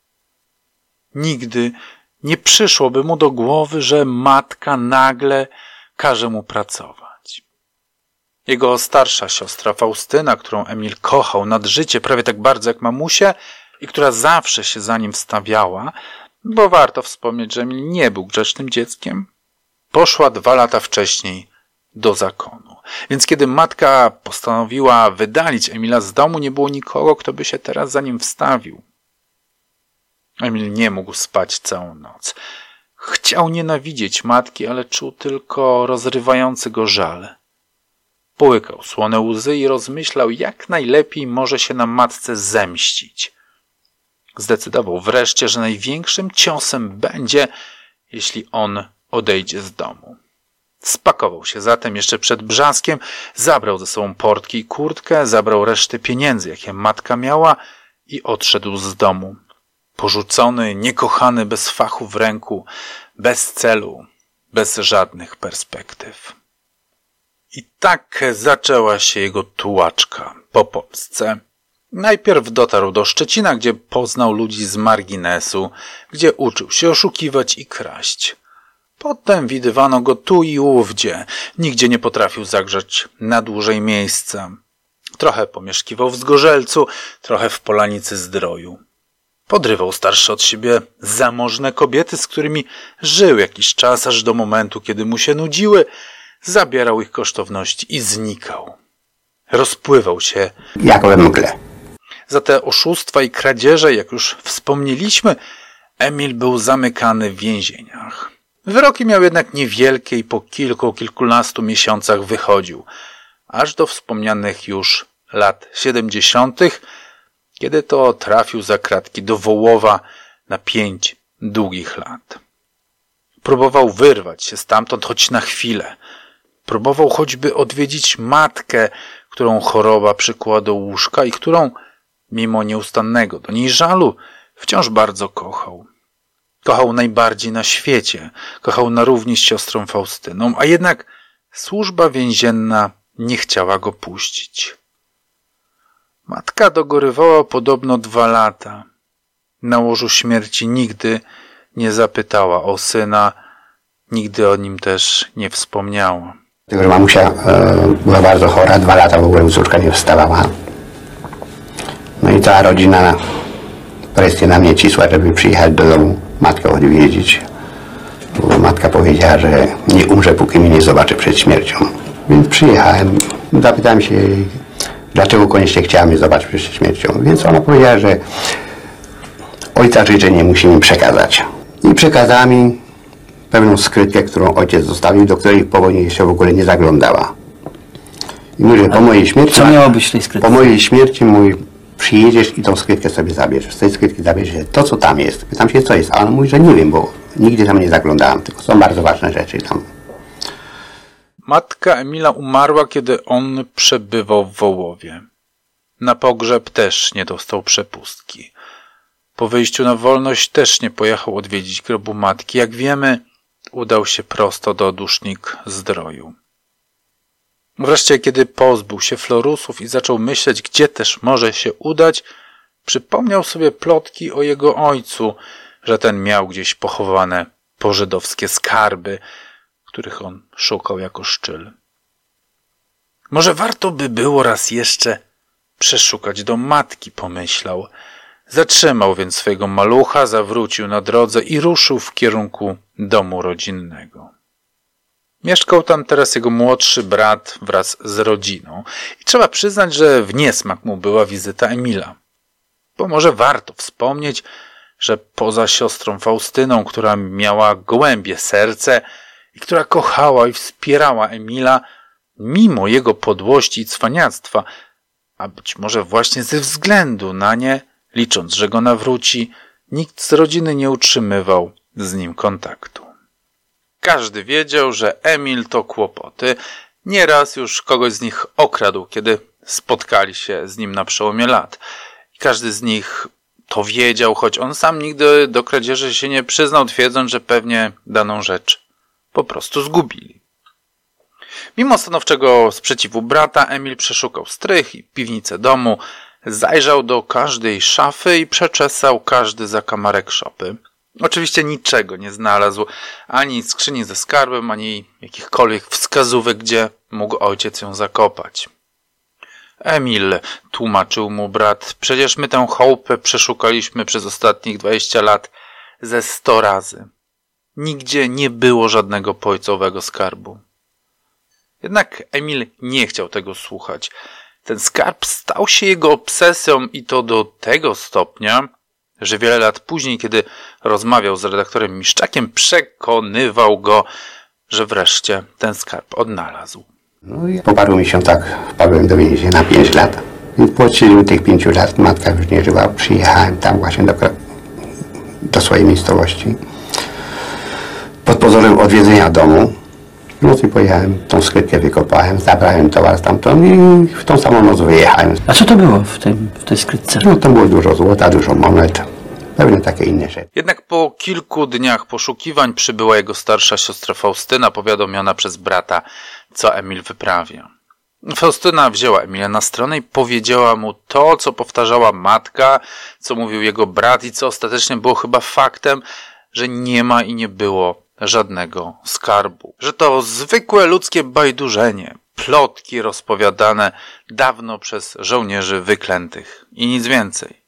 Nigdy nie przyszłoby mu do głowy, że matka nagle każe mu pracować. Jego starsza siostra Faustyna, którą Emil kochał nad życie prawie tak bardzo jak mamusię i która zawsze się za nim wstawiała, bo warto wspomnieć, że Emil nie był grzecznym dzieckiem, poszła 2 lata wcześniej do zakonu. Więc kiedy matka postanowiła wydalić Emila z domu, nie było nikogo, kto by się teraz za nim wstawił. Emil nie mógł spać całą noc. Chciał nienawidzieć matki, ale czuł tylko rozrywający go żal. Połykał słone łzy i rozmyślał, jak najlepiej może się na matce zemścić. Zdecydował wreszcie, że największym ciosem będzie, jeśli on odejdzie z domu. Spakował się zatem jeszcze przed brzaskiem, zabrał ze sobą portki i kurtkę, zabrał resztę pieniędzy, jakie matka miała i odszedł z domu. Porzucony, niekochany, bez fachu w ręku, bez celu, bez żadnych perspektyw. I tak zaczęła się jego tułaczka po Polsce. Najpierw dotarł do Szczecina, gdzie poznał ludzi z marginesu, gdzie uczył się oszukiwać i kraść. Potem widywano go tu i ówdzie, nigdzie nie potrafił zagrzać na dłużej miejsca. Trochę pomieszkiwał w Zgorzelcu, trochę w Polanicy Zdroju. Podrywał starsze od siebie zamożne kobiety, z którymi żył jakiś czas, aż do momentu, kiedy mu się nudziły, zabierał ich kosztowności i znikał. Rozpływał się jak we mgle. Za te oszustwa i kradzieże, jak już wspomnieliśmy, Emil był zamykany w więzieniach. Wyroki miał jednak niewielkie i po kilkunastu miesiącach wychodził, aż do wspomnianych już lat 70., kiedy to trafił za kratki do Wołowa na 5 długich lat. Próbował wyrwać się stamtąd choć na chwilę. Próbował choćby odwiedzić matkę, którą choroba przykuła do łóżka i którą, mimo nieustannego do niej żalu, wciąż bardzo kochał. Kochał najbardziej na świecie, kochał na równi z siostrą Faustyną, a jednak służba więzienna nie chciała go puścić. Matka dogorywała podobno 2 lata. Na łożu śmierci nigdy nie zapytała o syna, nigdy o nim też nie wspomniała. Tylko, że mamusia była bardzo chora, 2 lata w ogóle z łóżka nie wstawała. No i cała rodzina presję na mnie cisła, żeby przyjechać do domu matkę odwiedzić. Bo matka powiedziała, że nie umrze, póki mnie nie zobaczy przed śmiercią. Więc przyjechałem, zapytałem się jej, dlaczego koniecznie chciała mnie zobaczyć przed śmiercią. Więc ona powiedziała, że ojca życzenie musi mi przekazać. I przekazała mi pewną skrytkę, którą ojciec zostawił, do której po wojnie się w ogóle nie zaglądała. I mówi, że po mojej śmierci... Co miało być w tej skrytce? Po mojej śmierci, mówi, przyjedziesz i tą skrytkę sobie zabierzesz. Z tej skrytki zabierzesz to, co tam jest. Pytam się, co jest. A on mówi, że nie wiem, bo nigdy tam nie zaglądałam. Tylko są bardzo ważne rzeczy tam. Matka Emila umarła, kiedy on przebywał w Wołowie. Na pogrzeb też nie dostał przepustki. Po wyjściu na wolność też nie pojechał odwiedzić grobu matki. Jak wiemy, udał się prosto do Dusznik Zdroju. Wreszcie, kiedy pozbył się florusów i zaczął myśleć, gdzie też może się udać, przypomniał sobie plotki o jego ojcu, że ten miał gdzieś pochowane pożydowskie skarby, których on szukał jako szczyl. Może warto by było raz jeszcze przeszukać dom matki, pomyślał. Zatrzymał więc swojego malucha, zawrócił na drodze i ruszył w kierunku domu rodzinnego. Mieszkał tam teraz jego młodszy brat wraz z rodziną i trzeba przyznać, że w niesmak mu była wizyta Emila. Bo może warto wspomnieć, że poza siostrą Faustyną, która miała gołębie serce i która kochała i wspierała Emila, mimo jego podłości i cwaniactwa, a być może właśnie ze względu na nie, licząc, że go nawróci, nikt z rodziny nie utrzymywał z nim kontaktu. Każdy wiedział, że Emil to kłopoty. Nieraz już kogoś z nich okradł, kiedy spotkali się z nim na przełomie lat. I każdy z nich to wiedział, choć on sam nigdy do kradzieży się nie przyznał, twierdząc, że pewnie daną rzecz po prostu zgubili. Mimo stanowczego sprzeciwu brata, Emil przeszukał strych i piwnicę domu, zajrzał do każdej szafy i przeczesał każdy zakamarek szopy. Oczywiście niczego nie znalazł, ani skrzyni ze skarbem, ani jakichkolwiek wskazówek, gdzie mógł ojciec ją zakopać. Emil, tłumaczył mu brat, przecież my tę chałupę przeszukaliśmy przez ostatnich 20 lat ze 100 razy. Nigdzie nie było żadnego ojcowego skarbu. Jednak Emil nie chciał tego słuchać. Ten skarb stał się jego obsesją i to do tego stopnia, że wiele lat później, kiedy rozmawiał z redaktorem Miszczakiem, przekonywał go, że wreszcie ten skarb odnalazł. No i po paru miesiącach wpadłem do więzienia na 5 lat. I po odsiedzeniu tych 5 lat matka już nie żyła. Przyjechałem tam właśnie do swojej miejscowości. Pod pozorem odwiedzenia domu. W nocy pojechałem, tą skrytkę wykopałem, zabrałem towar stamtąd i w tą samą noc wyjechałem. A co to było w tej skrytce? No to było dużo złota, dużo monet, pewnie takie inne rzeczy. Jednak po kilku dniach poszukiwań przybyła jego starsza siostra Faustyna, powiadomiona przez brata, co Emil wyprawia. Faustyna wzięła Emila na stronę i powiedziała mu to, co powtarzała matka, co mówił jego brat i co ostatecznie było chyba faktem, że nie ma i nie było żadnego skarbu. Że to zwykłe ludzkie bajdurzenie, plotki rozpowiadane dawno przez żołnierzy wyklętych i nic więcej.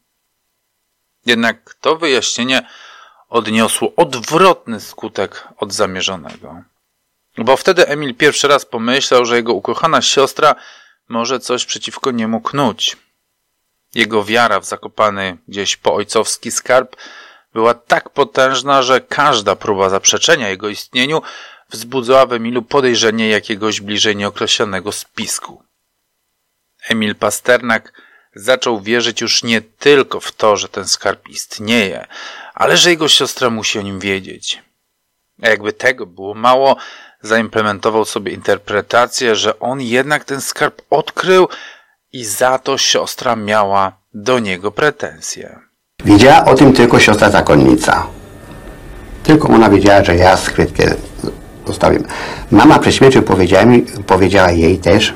Jednak to wyjaśnienie odniosło odwrotny skutek od zamierzonego. Bo wtedy Emil pierwszy raz pomyślał, że jego ukochana siostra może coś przeciwko niemu knuć. Jego wiara w zakopany gdzieś po ojcowski skarb była tak potężna, że każda próba zaprzeczenia jego istnieniu wzbudzała w Emilu podejrzenie jakiegoś bliżej nieokreślonego spisku. Emil Pasternak zaczął wierzyć już nie tylko w to, że ten skarb istnieje, ale że jego siostra musi o nim wiedzieć. A jakby tego było mało, zaimplementował sobie interpretację, że on jednak ten skarb odkrył i za to siostra miała do niego pretensje. Wiedziała o tym tylko siostra zakonnica. Tylko ona wiedziała, że ja skrytkę zostawiłem. Mama przed śmiercią powiedziała jej też,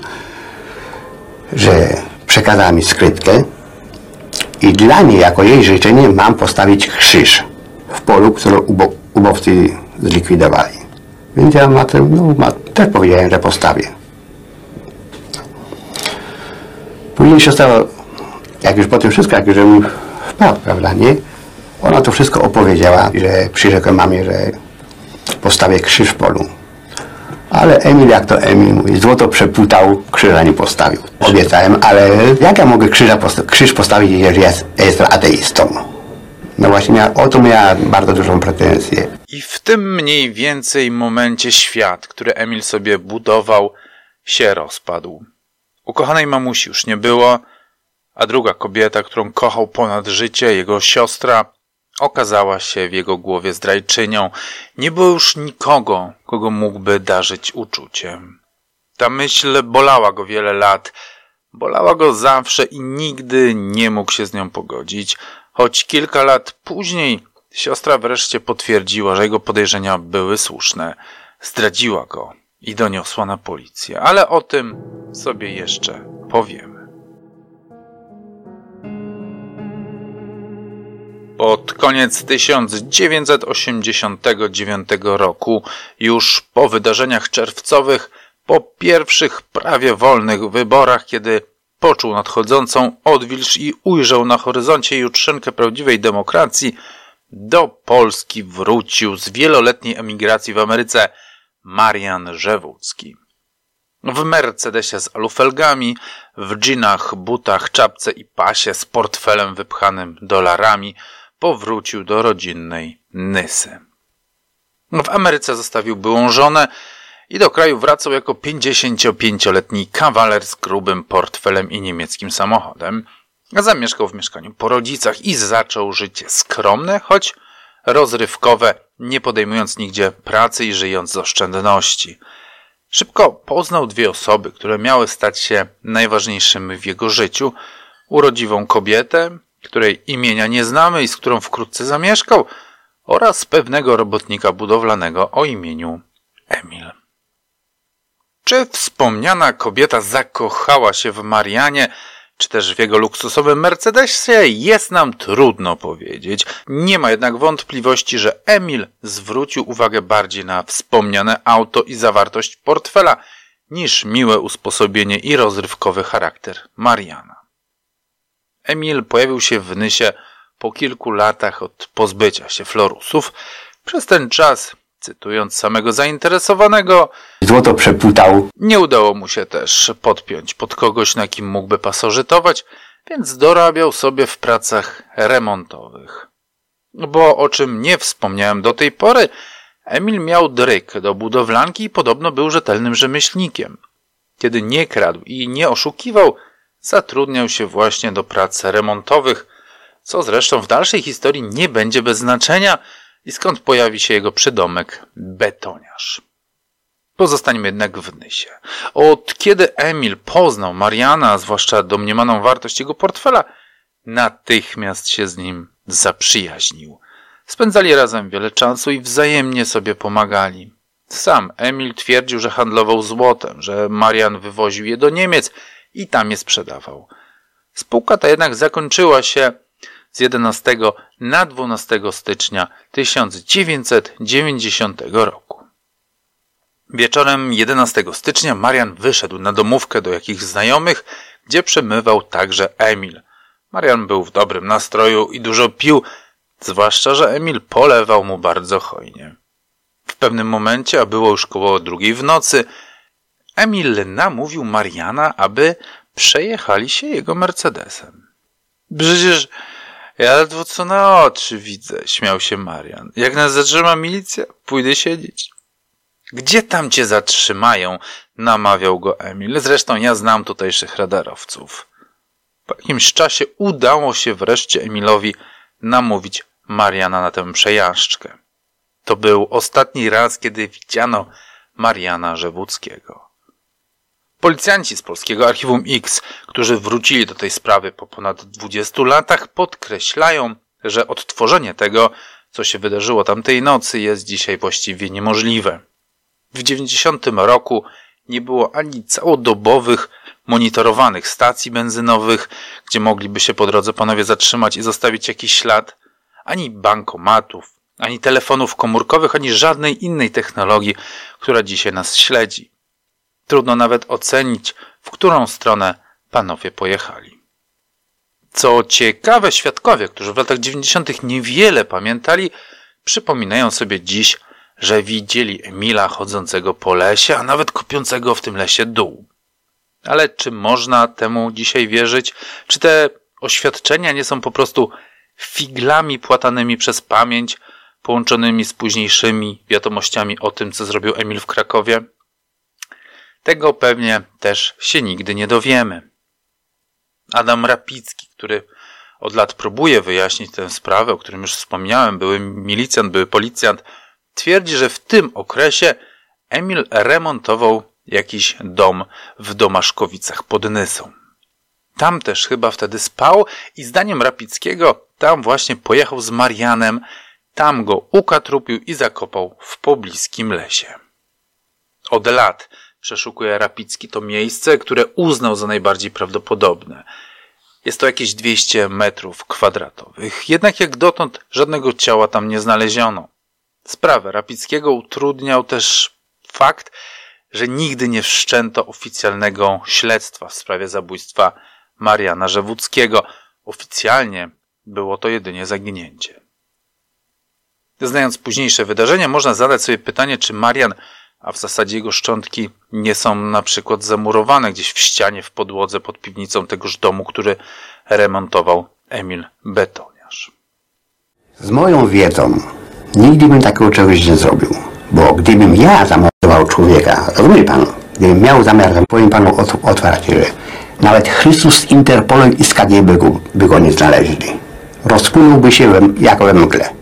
że przekazała mi skrytkę i dla niej, jako jej życzenie, mam postawić krzyż w polu, które ubowcy zlikwidowali. Więc ja też powiedziałem, że postawię. Później siostra, jak już po tym wszystko, jak już wpadł, prawda, nie? Ona to wszystko opowiedziała, że przyrzekłem mamie, że postawię krzyż w polu. Ale Emil, jak to Emil mówi, złoto przeputał, krzyża nie postawił. Obiecałem, ale jak ja mogę krzyż postawić, jeżeli ja jestem ateistą? No właśnie, o to miała bardzo dużą pretensję. I w tym mniej więcej momencie świat, który Emil sobie budował, się rozpadł. Ukochanej mamusi już nie było, a druga kobieta, którą kochał ponad życie, jego siostra, okazała się w jego głowie zdrajczynią. Nie było już nikogo, kogo mógłby darzyć uczuciem. Ta myśl bolała go wiele lat. Bolała go zawsze i nigdy nie mógł się z nią pogodzić. Choć kilka lat później siostra wreszcie potwierdziła, że jego podejrzenia były słuszne. Zdradziła go i doniosła na policję. Ale o tym sobie jeszcze powiemy. Pod koniec 1989 roku, już po wydarzeniach czerwcowych, po pierwszych prawie wolnych wyborach, kiedy poczuł nadchodzącą odwilż i ujrzał na horyzoncie jutrzenkę prawdziwej demokracji, do Polski wrócił z wieloletniej emigracji w Ameryce Marian Rzewucki. W Mercedesie z alufelgami, w dżinach, butach, czapce i pasie z portfelem wypchanym dolarami powrócił do rodzinnej Nysy. W Ameryce zostawił byłą żonę i do kraju wracał jako 55-letni kawaler z grubym portfelem i niemieckim samochodem. Zamieszkał w mieszkaniu po rodzicach i zaczął życie skromne, choć rozrywkowe, nie podejmując nigdzie pracy i żyjąc z oszczędności. Szybko poznał dwie osoby, które miały stać się najważniejszymi w jego życiu. Urodziwą kobietę, której imienia nie znamy i z którą wkrótce zamieszkał, oraz pewnego robotnika budowlanego o imieniu Emil. Czy wspomniana kobieta zakochała się w Marianie, czy też w jego luksusowym Mercedesie, jest nam trudno powiedzieć. Nie ma jednak wątpliwości, że Emil zwrócił uwagę bardziej na wspomniane auto i zawartość portfela, niż miłe usposobienie i rozrywkowy charakter Mariana. Emil pojawił się w Nysie po kilku latach od pozbycia się Florusów. Przez ten czas Cytując samego zainteresowanego, Złoto przepłutał. nie udało mu się też podpiąć pod kogoś, na kim mógłby pasożytować, więc dorabiał sobie w pracach remontowych. Bo o czym nie wspomniałem do tej pory, Emil miał dryk do budowlanki i podobno był rzetelnym rzemieślnikiem. Kiedy nie kradł i nie oszukiwał, zatrudniał się właśnie do prac remontowych, co zresztą w dalszej historii nie będzie bez znaczenia i skąd pojawi się jego przydomek betoniarz. Pozostańmy jednak w Nysie. Od kiedy Emil poznał Mariana, a zwłaszcza domniemaną wartość jego portfela, natychmiast się z nim zaprzyjaźnił. Spędzali razem wiele czasu i wzajemnie sobie pomagali. Sam Emil twierdził, że handlował złotem, że Marian wywoził je do Niemiec i tam je sprzedawał. Spółka ta jednak zakończyła się z 11 na 12 stycznia 1990 roku. Wieczorem 11 stycznia Marian wyszedł na domówkę do jakichś znajomych, gdzie przemywał także Emil. Marian był w dobrym nastroju i dużo pił, zwłaszcza że Emil polewał mu bardzo hojnie. W pewnym momencie, a było już koło 2 w nocy, Emil namówił Mariana, aby przejechali się jego Mercedesem. Przecież ja ledwo co na oczy widzę, śmiał się Marian. Jak nas zatrzyma milicja, pójdę siedzieć. Gdzie tam cię zatrzymają? Namawiał go Emil. Zresztą ja znam tutejszych radarowców. Po jakimś czasie udało się wreszcie Emilowi namówić Mariana na tę przejażdżkę. To był ostatni raz, kiedy widziano Mariana Rzewuckiego. Policjanci z Polskiego Archiwum X, którzy wrócili do tej sprawy po ponad 20 latach, podkreślają, że odtworzenie tego, co się wydarzyło tamtej nocy, jest dzisiaj właściwie niemożliwe. W 90 roku nie było ani całodobowych, monitorowanych stacji benzynowych, gdzie mogliby się po drodze panowie zatrzymać i zostawić jakiś ślad, ani bankomatów, ani telefonów komórkowych, ani żadnej innej technologii, która dzisiaj nas śledzi. Trudno nawet ocenić, w którą stronę panowie pojechali. Co ciekawe, świadkowie, którzy w latach 90. niewiele pamiętali, przypominają sobie dziś, że widzieli Emila chodzącego po lesie, a nawet kopiącego w tym lesie dół. Ale czy można temu dzisiaj wierzyć? Czy te oświadczenia nie są po prostu figlami płatanymi przez pamięć, połączonymi z późniejszymi wiadomościami o tym, co zrobił Emil w Krakowie? Tego pewnie też się nigdy nie dowiemy. Adam Rapicki, który od lat próbuje wyjaśnić tę sprawę, o którym już wspomniałem, były milicjant, były policjant, twierdzi, że w tym okresie Emil remontował jakiś dom w Domaszkowicach pod Nysą. Tam też chyba wtedy spał i zdaniem Rapickiego tam właśnie pojechał z Marianem, tam go ukatrupił i zakopał w pobliskim lesie. Od lat przeszukuje Rapicki to miejsce, które uznał za najbardziej prawdopodobne. Jest to jakieś 200 metrów kwadratowych, jednak jak dotąd żadnego ciała tam nie znaleziono. Sprawę Rapickiego utrudniał też fakt, że nigdy nie wszczęto oficjalnego śledztwa w sprawie zabójstwa Mariana Rzewuckiego. Oficjalnie było to jedynie zaginięcie. Znając późniejsze wydarzenia, można zadać sobie pytanie, czy Marian, a w zasadzie jego szczątki, nie są na przykład zamurowane gdzieś w ścianie, w podłodze pod piwnicą tegoż domu, który remontował Emil Betoniarz. Z moją wiedzą nigdy bym takiego czegoś nie zrobił, bo gdybym ja zamordował człowieka, rozumie pan, gdybym miał zamiar, powiem panu otwarcie, że nawet Chrystus z Interpolu i z KGB by go nie znaleźli. Rozpłynąłby się jak we mgle.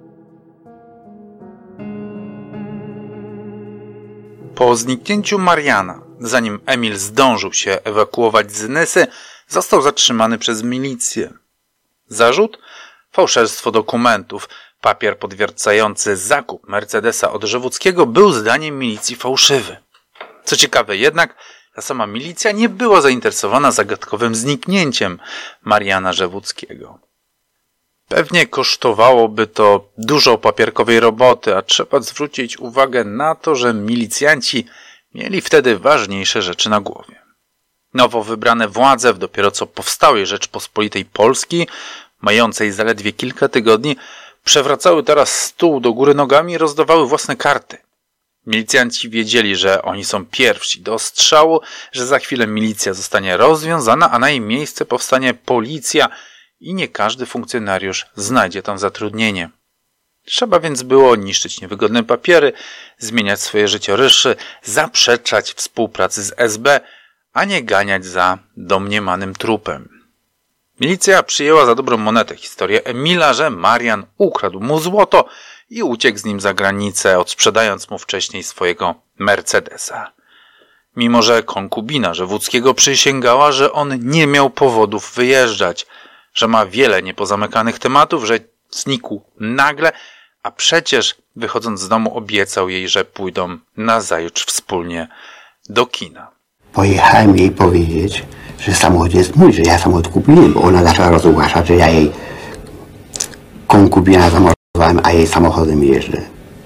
Po zniknięciu Mariana, zanim Emil zdążył się ewakuować z Nysy, został zatrzymany przez milicję. Zarzut? Fałszerstwo dokumentów. Papier potwierdzający zakup Mercedesa od Rzewuckiego był zdaniem milicji fałszywy. Co ciekawe jednak, ta sama milicja nie była zainteresowana zagadkowym zniknięciem Mariana Rzewuckiego. Pewnie kosztowałoby to dużo papierkowej roboty, a trzeba zwrócić uwagę na to, że milicjanci mieli wtedy ważniejsze rzeczy na głowie. Nowo wybrane władze w dopiero co powstałej Rzeczpospolitej Polski, mającej zaledwie kilka tygodni, przewracały teraz stół do góry nogami i rozdawały własne karty. Milicjanci wiedzieli, że oni są pierwsi do ostrzału, że za chwilę milicja zostanie rozwiązana, a na jej miejsce powstanie policja i nie każdy funkcjonariusz znajdzie tam zatrudnienie. Trzeba więc było niszczyć niewygodne papiery, zmieniać swoje życiorysy, zaprzeczać współpracy z SB, a nie ganiać za domniemanym trupem. Milicja przyjęła za dobrą monetę historię Emila, że Marian ukradł mu złoto i uciekł z nim za granicę, odsprzedając mu wcześniej swojego Mercedesa. Mimo że konkubina Rzewuckiego przysięgała, że on nie miał powodów wyjeżdżać, że ma wiele niepozamykanych tematów, że znikł nagle, a przecież wychodząc z domu obiecał jej, że pójdą nazajutrz wspólnie do kina. Pojechałem jej powiedzieć, że samochód jest mój, że ja samochód kupiłem, bo ona zaczęła rozgłaszać, że ja jej konkubina zamordowałem, a jej samochodem jeżdżę.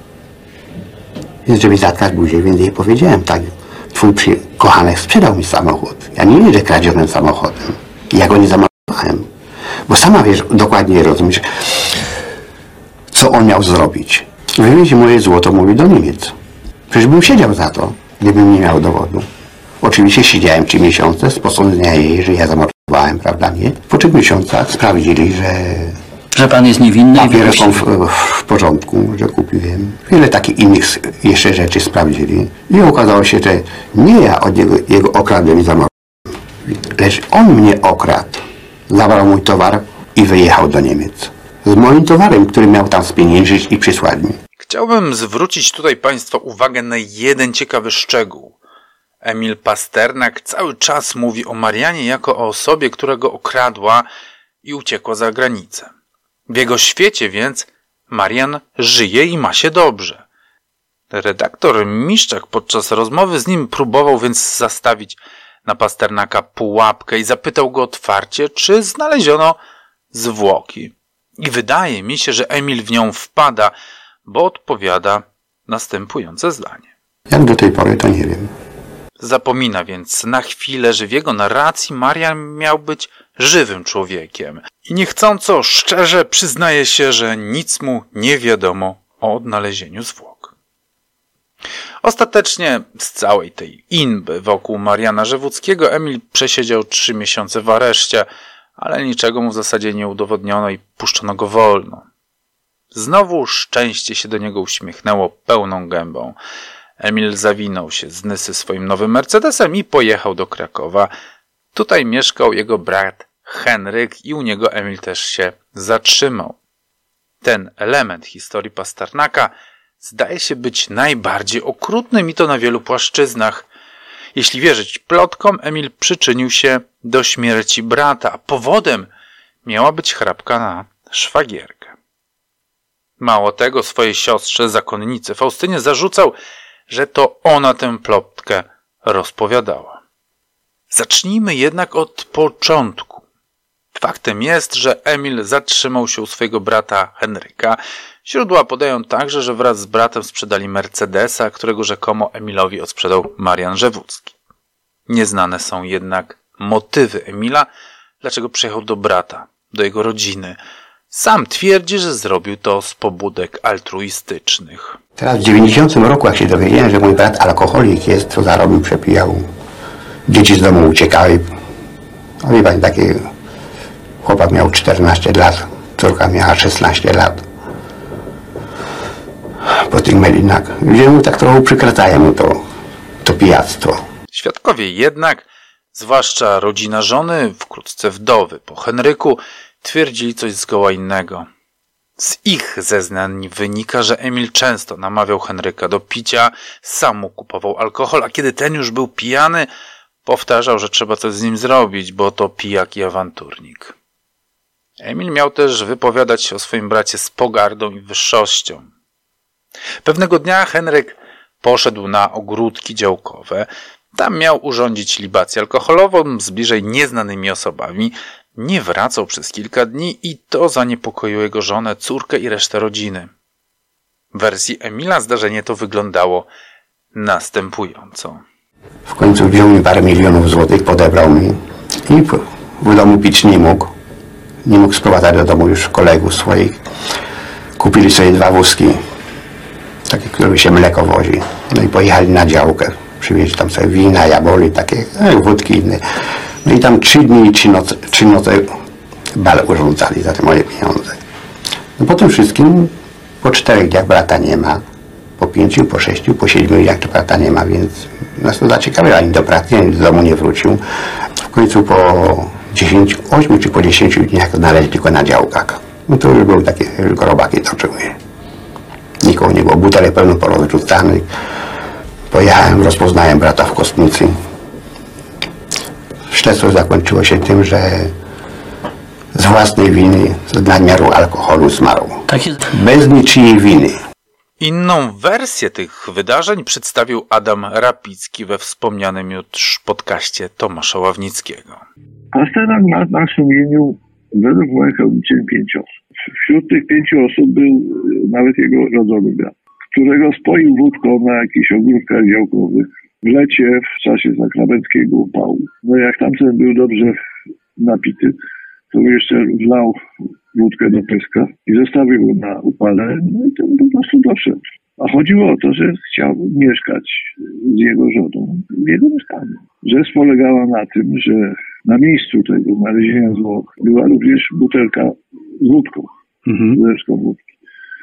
Więc żeby zatkać buzię, więc jej powiedziałem, tak, twój kochanek sprzedał mi samochód. Ja nie jeżdżę kradzionym samochodem. Ja go nie zamordowałem. Bo sama wiesz, dokładnie rozumiesz, co on miał zrobić. Wywieźć moje złoto, mówi, do Niemiec. Przecież bym siedział za to, gdybym nie miał dowodu. Oczywiście siedziałem 3 miesiące z posądzenia jej, że ja zamordowałem, prawda, nie? Po 3 miesiącach sprawdzili, że pan jest niewinny papiery są w porządku, że kupiłem. Wiele takich innych jeszcze rzeczy sprawdzili. I okazało się, że nie ja od jego okradłem i zamordowałem, lecz on mnie okradł. Zabrał mój towar i wyjechał do Niemiec. Z moim towarem, który miał tam spieniężyć i przysłać mi. Chciałbym zwrócić tutaj Państwa uwagę na jeden ciekawy szczegół. Emil Pasternak cały czas mówi o Marianie jako o osobie, która go okradła i uciekła za granicę. W jego świecie więc Marian żyje i ma się dobrze. Redaktor Miszczak podczas rozmowy z nim próbował więc zastawić na Pasternaka pułapkę i zapytał go otwarcie, czy znaleziono zwłoki. I wydaje mi się, że Emil w nią wpada, bo odpowiada następujące zdanie. Jak do tej pory, to nie wiem. Zapomina więc na chwilę, że w jego narracji Marian miał być żywym człowiekiem. I niechcąco szczerze przyznaje się, że nic mu nie wiadomo o odnalezieniu zwłok. Ostatecznie z całej tej inby wokół Mariana Rzewuckiego Emil przesiedział 3 miesiące w areszcie, ale niczego mu w zasadzie nie udowodniono i puszczono go wolno. Znowu szczęście się do niego uśmiechnęło pełną gębą. Emil zawinął się z Nysy swoim nowym Mercedesem i pojechał do Krakowa. Tutaj mieszkał jego brat Henryk i u niego Emil też się zatrzymał. Ten element historii Pasternaka zdaje się być najbardziej okrutnym i to na wielu płaszczyznach. Jeśli wierzyć plotkom, Emil przyczynił się do śmierci brata, a powodem miała być chrapka na szwagierkę. Mało tego, swojej siostrze, zakonnicy Faustynie zarzucał, że to ona tę plotkę rozpowiadała. Zacznijmy jednak od początku. Faktem jest, że Emil zatrzymał się u swojego brata Henryka. Źródła podają także, że wraz z bratem sprzedali Mercedesa, którego rzekomo Emilowi odsprzedał Marian Rzewucki. Nieznane są jednak motywy Emila, dlaczego przyjechał do brata, do jego rodziny. Sam twierdzi, że zrobił to z pobudek altruistycznych. Teraz w 90 roku, jak się dowiedziałem, że mój brat alkoholik jest, to zarobił, przepijał. Dzieci z domu uciekały. No wie pani, taki chłopak miał 14 lat, córka miała 16 lat. Po tych melinach. Gdzie mu tak trochę przykraczają mu to pijactwo. Świadkowie jednak, zwłaszcza rodzina żony, wkrótce wdowy po Henryku, twierdzili coś zgoła innego. Z ich zeznań wynika, że Emil często namawiał Henryka do picia, sam mu kupował alkohol, a kiedy ten już był pijany, powtarzał, że trzeba coś z nim zrobić, bo to pijak i awanturnik. Emil miał też wypowiadać się o swoim bracie z pogardą i wyższością. Pewnego dnia Henryk poszedł na ogródki działkowe. Tam miał urządzić libację alkoholową z bliżej nieznanymi osobami. Nie wracał przez kilka dni i to zaniepokoiło jego żonę, córkę i resztę rodziny. W wersji Emila zdarzenie to wyglądało następująco. W końcu wziął mi parę milionów złotych, podebrał mi i w domu pić nie mógł. Nie mógł sprowadzać do domu już kolegów swoich. kupili sobie 2 wózki, takie, które się mleko wozi. No i pojechali na działkę. Przywieźli tam sobie wina, jaboli, takie wódki inne. No i tam 3 dni i 3 noce bal urządzali za te moje pieniądze. No po tym wszystkim po 4 dniach brata nie ma. Po 5, po 6, po 7 dniach to brata nie ma, więc nas to zaciekawiło. Ani do pracy, ani do domu nie wrócił. W końcu po 8 czy po 10 dniach znaleźli tylko na działkach. No to już były takie tylko robaki toczyły. Nikogo nie było, butelek pełno porozrzucanych. Pojechałem, rozpoznałem brata w Kostnicy. Śledztwo zakończyło się tym, że z własnej winy, z nadmiaru alkoholu zmarł. Tak jest. Bez niczyjej winy. Inną wersję tych wydarzeń przedstawił Adam Rapicki we wspomnianym już podcaście Tomasza Ławnickiego. Pasternak ma na sumieniu według moich obliczeń 5 osób. Wśród tych 5 osób był nawet jego rodzony brat, którego spoił wódką na jakichś ogródkach działkowych w lecie w czasie sakramenckiego upału. No jak tamten był dobrze napity, to jeszcze wlał wódkę do pyska i zostawił go na upale, no i ten po prostu doszedł. A chodziło o to, że chciał mieszkać z jego żoną w jego mieszkaniu. Rzecz polegała na tym, że na miejscu tego znalezienia zwłok była również butelka z wódką, butelką wódki.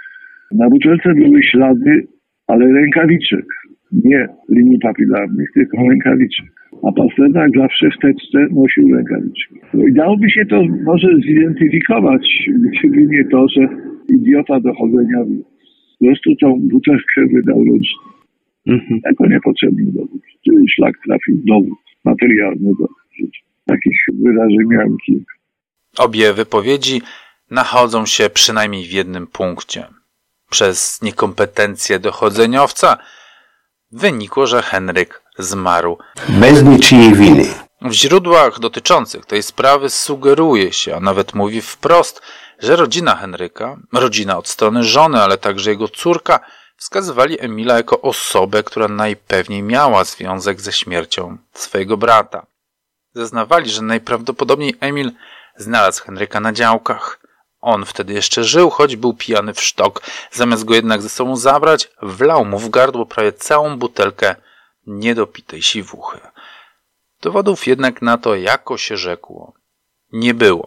Na butelce były ślady, ale rękawiczek, nie linii papilarnych, tylko rękawiczek. A Pasternak zawsze w teczce nosił rękawiczki. No i dałoby się to może zidentyfikować, gdyby nie to, że idiota dochodzeniowy po prostu tą butelkę wydał ręcznie. Jako niepotrzebny dowód. Czyli szlak trafił dowód materialny do życia. Takich wydarzeń miałem kilka. Obie wypowiedzi nachodzą się przynajmniej w jednym punkcie. Przez niekompetencję dochodzeniowca wynikło, że Henryk zmarł. Bez niczyjej winy. W źródłach dotyczących tej sprawy sugeruje się, a nawet mówi wprost, że rodzina Henryka, rodzina od strony żony, ale także jego córka, wskazywali Emila jako osobę, która najpewniej miała związek ze śmiercią swojego brata. Zeznawali, że najprawdopodobniej Emil znalazł Henryka na działkach. On wtedy jeszcze żył, choć był pijany w sztok. Zamiast go jednak ze sobą zabrać, wlał mu w gardło prawie całą butelkę niedopitej siwuchy. Dowodów jednak na to, jako się rzekło, nie było.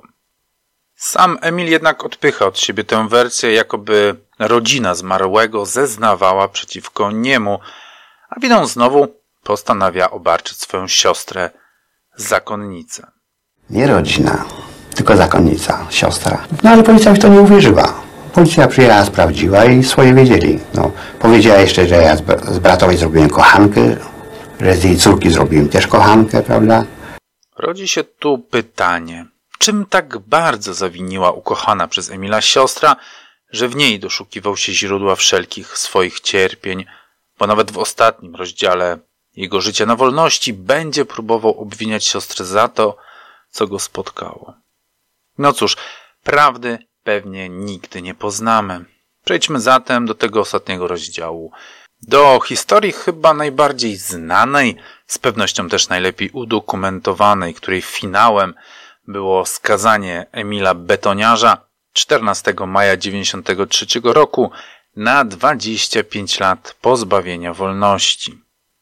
Sam Emil jednak odpycha od siebie tę wersję, jakoby rodzina zmarłego zeznawała przeciwko niemu, a winą znowu postanawia obarczyć swoją siostrę, zakonnicę. Nie rodzina, tylko zakonnica, siostra. No ale policja w to nie uwierzyła. Policja przyjechała, sprawdziła i swoje wiedzieli. No, powiedziała jeszcze, że ja z bratowej zrobiłem kochankę, że z jej córki zrobiłem też kochankę, prawda? Rodzi się tu pytanie, czym tak bardzo zawiniła ukochana przez Emila siostra, że w niej doszukiwał się źródła wszelkich swoich cierpień, bo nawet w ostatnim rozdziale jego życia na wolności będzie próbował obwiniać siostrę za to, co go spotkało. No cóż, prawdy pewnie nigdy nie poznamy. Przejdźmy zatem do tego ostatniego rozdziału. Do historii chyba najbardziej znanej, z pewnością też najlepiej udokumentowanej, której finałem było skazanie Emila Betoniarza 14 maja 1993 roku na 25 lat pozbawienia wolności.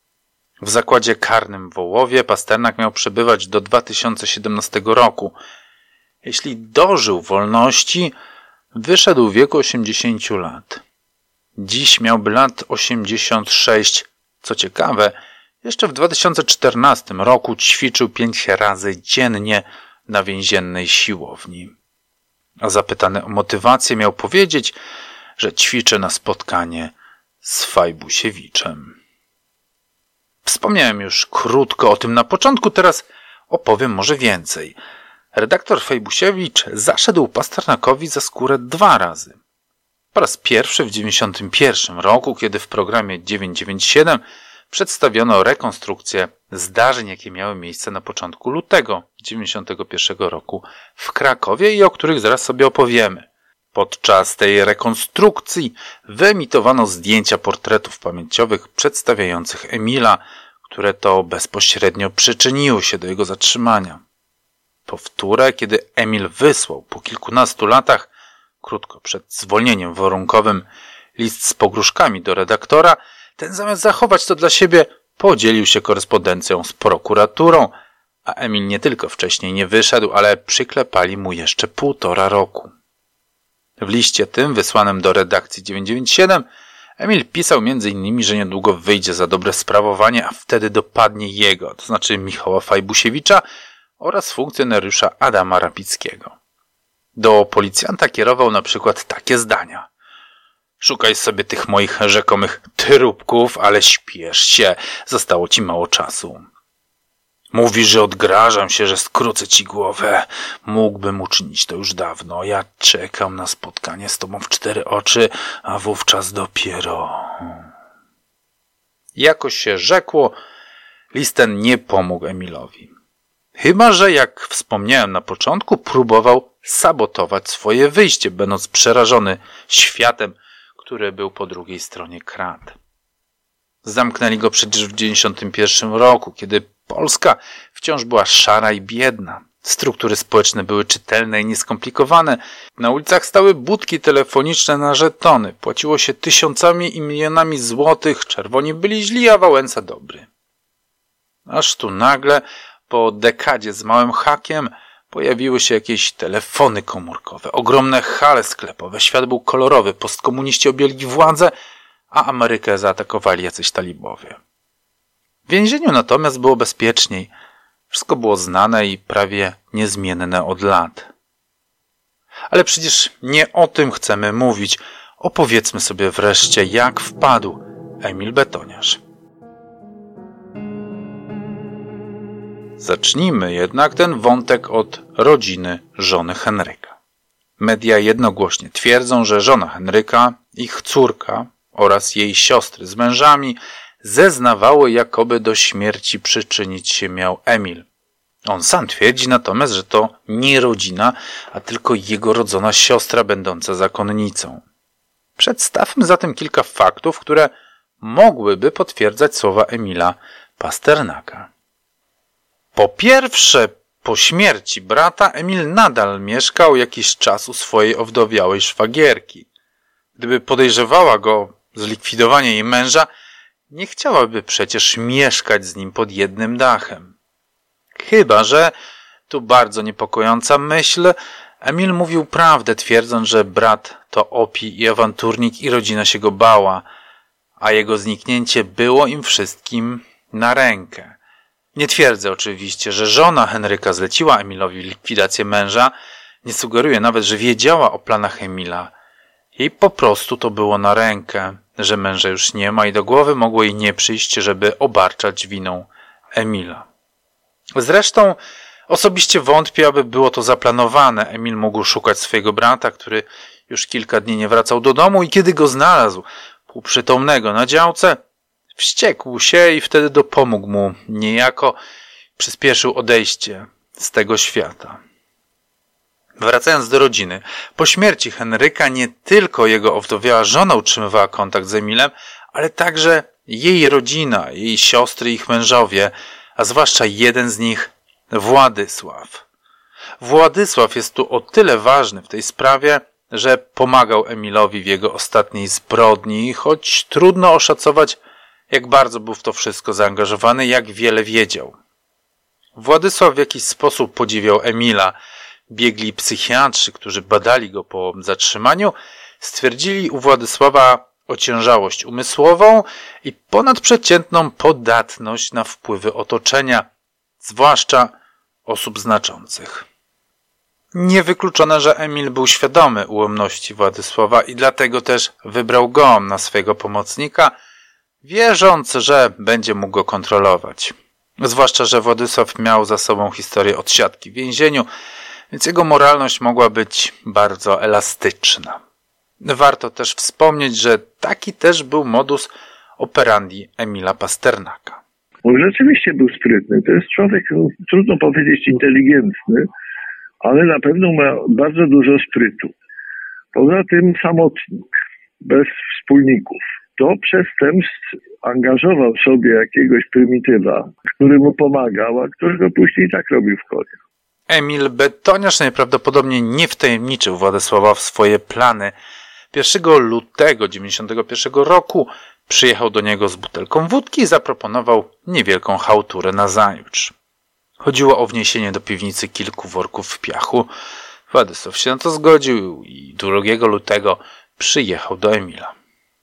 W zakładzie karnym w Wołowie Pasternak miał przebywać do 2017 roku. Jeśli dożył wolności, wyszedł w wieku 80 lat. Dziś miałby lat 86. Co ciekawe, jeszcze w 2014 roku ćwiczył 5 razy dziennie na więziennej siłowni. A zapytany o motywację miał powiedzieć, że ćwiczy na spotkanie z Fajbusiewiczem. Wspomniałem już krótko o tym na początku, teraz opowiem może więcej. Redaktor Fajbusiewicz zaszedł Pasternakowi za skórę 2 razy. Po raz pierwszy w 1991 roku, kiedy w programie 997 przedstawiono rekonstrukcję zdarzeń, jakie miały miejsce na początku lutego 1991 roku w Krakowie i o których zaraz sobie opowiemy. Podczas tej rekonstrukcji wyemitowano zdjęcia portretów pamięciowych przedstawiających Emila, które to bezpośrednio przyczyniły się do jego zatrzymania. Powtórę, kiedy Emil wysłał po kilkunastu latach krótko przed zwolnieniem warunkowym list z pogróżkami do redaktora, ten zamiast zachować to dla siebie, podzielił się korespondencją z prokuraturą, a Emil nie tylko wcześniej nie wyszedł, ale przyklepali mu jeszcze 1,5 roku. W liście tym, wysłanym do redakcji 997, Emil pisał m.in., że niedługo wyjdzie za dobre sprawowanie, a wtedy dopadnie jego, to znaczy Michała Fajbusiewicza oraz funkcjonariusza Adama Rapickiego. Do policjanta kierował na przykład takie zdania. Szukaj sobie tych moich rzekomych trupków, ale śpiesz się, zostało ci mało czasu. Mówisz, że odgrażam się, że skrócę ci głowę. Mógłbym uczynić to już dawno. Ja czekam na spotkanie z tobą w 4 oczy, a wówczas dopiero. Jakoś się rzekło, list ten nie pomógł Emilowi. Chyba że, jak wspomniałem na początku, próbował sabotować swoje wyjście, będąc przerażony światem, który był po drugiej stronie krat. Zamknęli go przecież w 1991 roku, kiedy Polska wciąż była szara i biedna. Struktury społeczne były czytelne i nieskomplikowane. Na ulicach stały budki telefoniczne na żetony. Płaciło się tysiącami i milionami złotych. Czerwoni byli źli, a Wałęsa dobry. Aż tu nagle, po dekadzie z małym hakiem, pojawiły się jakieś telefony komórkowe, ogromne hale sklepowe, świat był kolorowy, postkomuniści objęli władzę, a Amerykę zaatakowali jacyś talibowie. W więzieniu natomiast było bezpieczniej. Wszystko było znane i prawie niezmienne od lat. Ale przecież nie o tym chcemy mówić. Opowiedzmy sobie wreszcie, jak wpadł Emil Betoniarz. Zacznijmy jednak ten wątek od rodziny żony Henryka. Media jednogłośnie twierdzą, że żona Henryka, ich córka oraz jej siostry z mężami zeznawały, jakoby do śmierci przyczynić się miał Emil. On sam twierdzi natomiast, że to nie rodzina, a tylko jego rodzona siostra będąca zakonnicą. Przedstawmy zatem kilka faktów, które mogłyby potwierdzać słowa Emila Pasternaka. Po pierwsze, po śmierci brata Emil nadal mieszkał jakiś czas u swojej owdowiałej szwagierki. Gdyby podejrzewała go o zlikwidowanie jej męża, nie chciałaby przecież mieszkać z nim pod jednym dachem. Chyba że, tu bardzo niepokojąca myśl, Emil mówił prawdę, twierdząc, że brat to opij i awanturnik i rodzina się go bała, a jego zniknięcie było im wszystkim na rękę. Nie twierdzę oczywiście, że żona Henryka zleciła Emilowi likwidację męża, nie sugeruję nawet, że wiedziała o planach Emila. Jej po prostu to było na rękę, że męża już nie ma i do głowy mogło jej nie przyjść, żeby obarczać winą Emila. Zresztą osobiście wątpię, aby było to zaplanowane. Emil mógł szukać swojego brata, który już kilka dni nie wracał do domu i kiedy go znalazł, półprzytomnego na działce, wściekł się i wtedy dopomógł mu niejako, przyspieszył odejście z tego świata. Wracając do rodziny, po śmierci Henryka nie tylko jego owdowiała żona utrzymywała kontakt z Emilem, ale także jej rodzina, jej siostry i ich mężowie, a zwłaszcza jeden z nich, Władysław. Władysław jest tu o tyle ważny w tej sprawie, że pomagał Emilowi w jego ostatniej zbrodni, choć trudno oszacować, jak bardzo był w to wszystko zaangażowany, jak wiele wiedział. Władysław w jakiś sposób podziwiał Emila. Biegli psychiatrzy, którzy badali go po zatrzymaniu, stwierdzili u Władysława ociężałość umysłową i ponadprzeciętną podatność na wpływy otoczenia, zwłaszcza osób znaczących. Niewykluczone, że Emil był świadomy ułomności Władysława i dlatego też wybrał go na swojego pomocnika, wierząc, że będzie mógł go kontrolować. Zwłaszcza, że Władysław miał za sobą historię odsiadki w więzieniu, więc jego moralność mogła być bardzo elastyczna. Warto też wspomnieć, że taki też był modus operandi Emila Pasternaka. On rzeczywiście był sprytny. To jest człowiek, trudno powiedzieć inteligentny, ale na pewno ma bardzo dużo sprytu. Poza tym samotnik, bez wspólników. Do przestępstw angażował sobie jakiegoś prymitywa, który mu pomagał, a który go później tak robił w konia. Emil Betoniarz najprawdopodobniej nie wtajemniczył Władysława w swoje plany. 1 lutego 1991 roku przyjechał do niego z butelką wódki i zaproponował niewielką chałturę nazajutrz. Chodziło o wniesienie do piwnicy kilku worków piachu. Władysław się na to zgodził i 2 lutego przyjechał do Emila.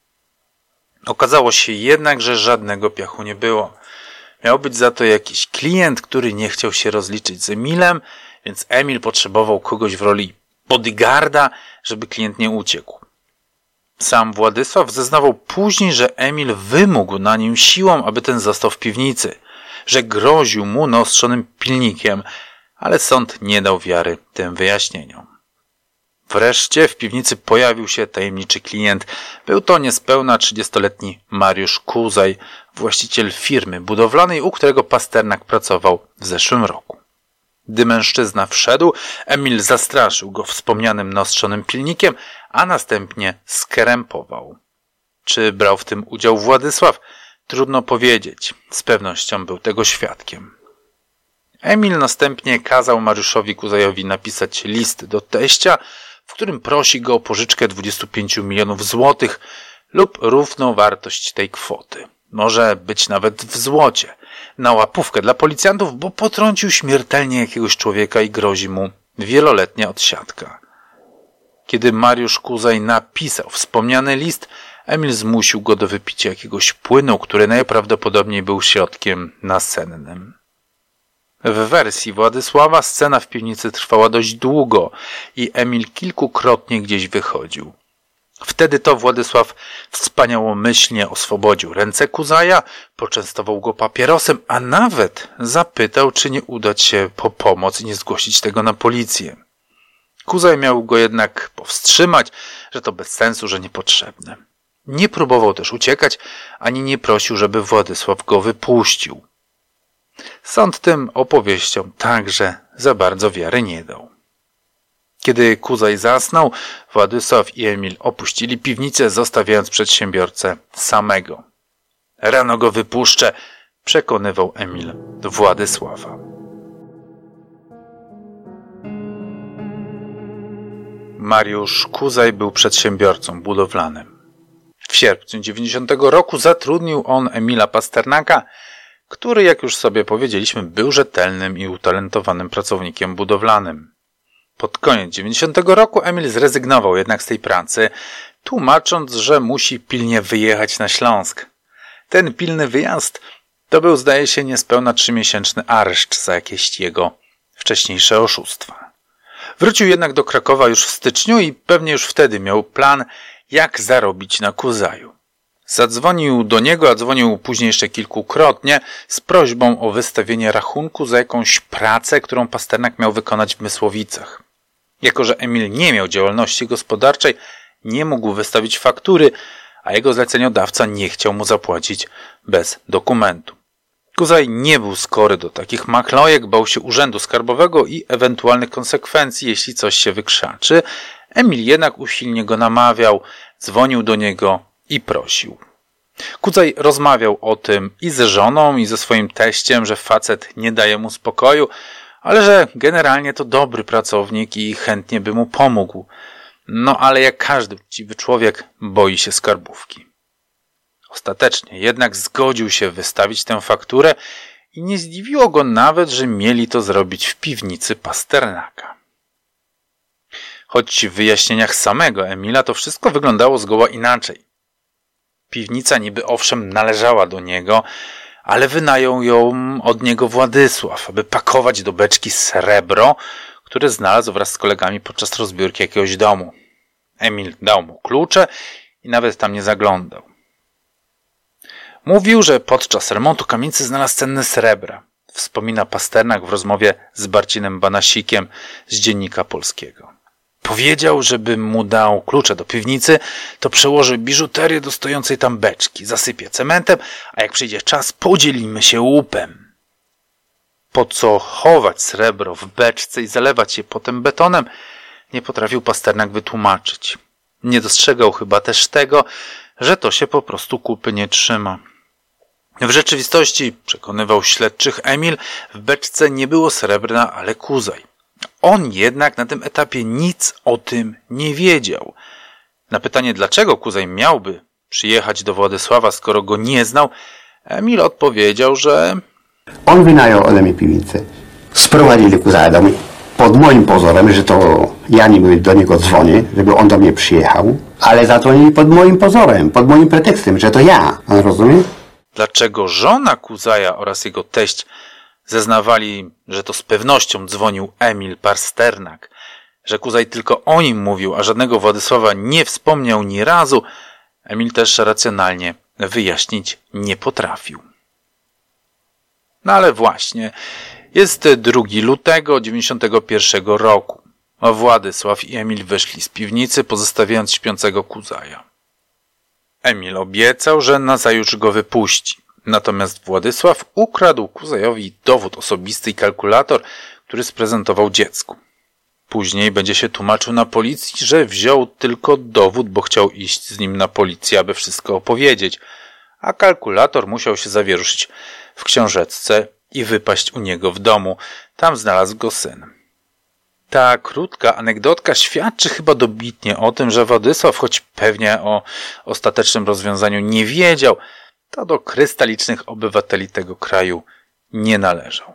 Okazało się jednak, że żadnego piachu nie było. Miał być za to jakiś klient, który nie chciał się rozliczyć z Emilem, więc Emil potrzebował kogoś w roli bodyguarda, żeby klient nie uciekł. Sam Władysław zeznawał później, że Emil wymógł na nim siłą, aby ten został w piwnicy, że groził mu naostrzonym pilnikiem, ale sąd nie dał wiary tym wyjaśnieniom. Wreszcie w piwnicy pojawił się tajemniczy klient. Był to niespełna 30-letni Mariusz Kuzaj, właściciel firmy budowlanej, u którego Pasternak pracował w zeszłym roku. Gdy mężczyzna wszedł, Emil zastraszył go wspomnianym naostrzonym pilnikiem, a następnie skrępował. Czy brał w tym udział Władysław? Trudno powiedzieć. Z pewnością był tego świadkiem. Emil następnie kazał Mariuszowi Kuzajowi napisać list do teścia, w którym prosi go o pożyczkę 25 milionów złotych lub równą wartość tej kwoty. Może być nawet w złocie. Na łapówkę dla policjantów, bo potrącił śmiertelnie jakiegoś człowieka i grozi mu wieloletnia odsiadka. Kiedy Mariusz Kuzaj napisał wspomniany list, Emil zmusił go do wypicia jakiegoś płynu, który najprawdopodobniej był środkiem nasennym. W wersji Władysława scena w piwnicy trwała dość długo i Emil kilkukrotnie gdzieś wychodził. Wtedy to Władysław wspaniałomyślnie oswobodził ręce Kuzaja, poczęstował go papierosem, a nawet zapytał, czy nie udać się po pomoc i nie zgłosić tego na policję. Kuzaj miał go jednak powstrzymać, że to bez sensu, że niepotrzebne. Nie próbował też uciekać, ani nie prosił, żeby Władysław go wypuścił. Sąd tym opowieściom także za bardzo wiary nie dał. Kiedy Kuzaj zasnął, Władysław i Emil opuścili piwnicę, zostawiając przedsiębiorcę samego. Rano go wypuszczę, przekonywał Emil Władysława. Mariusz Kuzaj był przedsiębiorcą budowlanym. W sierpniu 90 roku zatrudnił on Emila Pasternaka, który, jak już sobie powiedzieliśmy, był rzetelnym i utalentowanym pracownikiem budowlanym. Pod koniec 90 roku Emil zrezygnował jednak z tej pracy, tłumacząc, że musi pilnie wyjechać na Śląsk. Ten pilny wyjazd to był, zdaje się, niespełna 3-miesięczny areszt za jakieś jego wcześniejsze oszustwa. Wrócił jednak do Krakowa już w styczniu i pewnie już wtedy miał plan, jak zarobić na Kuzaju. Zadzwonił do niego, a dzwonił później jeszcze kilkukrotnie z prośbą o wystawienie rachunku za jakąś pracę, którą Pasternak miał wykonać w Mysłowicach. Jako że Emil nie miał działalności gospodarczej, nie mógł wystawić faktury, a jego zleceniodawca nie chciał mu zapłacić bez dokumentu. Kuzaj nie był skory do takich machlojek, bał się urzędu skarbowego i ewentualnych konsekwencji, jeśli coś się wykrzaczy. Emil jednak usilnie go namawiał, dzwonił do niego i prosił. Kuzaj rozmawiał o tym i z żoną, i ze swoim teściem, że facet nie daje mu spokoju, ale że generalnie to dobry pracownik i chętnie by mu pomógł. No ale jak każdy uczciwy człowiek, boi się skarbówki. Ostatecznie jednak zgodził się wystawić tę fakturę i nie zdziwiło go nawet, że mieli to zrobić w piwnicy Pasternaka. Choć w wyjaśnieniach samego Emila to wszystko wyglądało zgoła inaczej. Piwnica niby owszem należała do niego, ale wynajął ją od niego Władysław, aby pakować do beczki srebro, które znalazł wraz z kolegami podczas rozbiórki jakiegoś domu. Emil dał mu klucze i nawet tam nie zaglądał. Mówił, że podczas remontu kamienicy znalazł cenne srebra. Wspomina Pasternak w rozmowie z Barcinem Banasikiem z Dziennika Polskiego. Powiedział, żebym mu dał klucze do piwnicy, to przełoży biżuterię do stojącej tam beczki, zasypie cementem, a jak przyjdzie czas, podzielimy się łupem. Po co chować srebro w beczce i zalewać je potem betonem, nie potrafił Pasternak wytłumaczyć. Nie dostrzegał chyba też tego, że to się po prostu kupy nie trzyma. W rzeczywistości, przekonywał śledczych Emil, w beczce nie było srebrna, ale Kuzaj. On jednak na tym etapie nic o tym nie wiedział. Na pytanie, dlaczego Kuzaj miałby przyjechać do Władysława, skoro go nie znał, Emil odpowiedział, że On wynajął ode mnie piwnicę. Sprowadzili Kuzaja do mnie pod moim pozorem, że to ja niby do niego dzwonię, żeby on do mnie przyjechał, ale zadzwonili pod moim pozorem, pod moim pretekstem, że to ja. On rozumie? dlaczego żona Kuzaja oraz jego teść zeznawali, że to z pewnością dzwonił Emil Pasternak, że Kuzaj tylko o nim mówił, a żadnego Władysława nie wspomniał ni razu, Emil też racjonalnie wyjaśnić nie potrafił. No ale właśnie, jest 2 lutego 91 roku. Władysław i Emil wyszli z piwnicy, pozostawiając śpiącego Kuzaja. Emil obiecał, że nazajutrz go wypuści. Natomiast Władysław ukradł Kuzajowi dowód osobisty i kalkulator, który sprezentował dziecku. Później będzie się tłumaczył na policji, że wziął tylko dowód, bo chciał iść z nim na policję, aby wszystko opowiedzieć, a kalkulator musiał się zawieruszyć w książeczce i wypaść u niego w domu. Tam znalazł go syn. Ta krótka anegdotka świadczy chyba dobitnie o tym, że Władysław, choć pewnie o ostatecznym rozwiązaniu nie wiedział, to do krystalicznych obywateli tego kraju nie należał.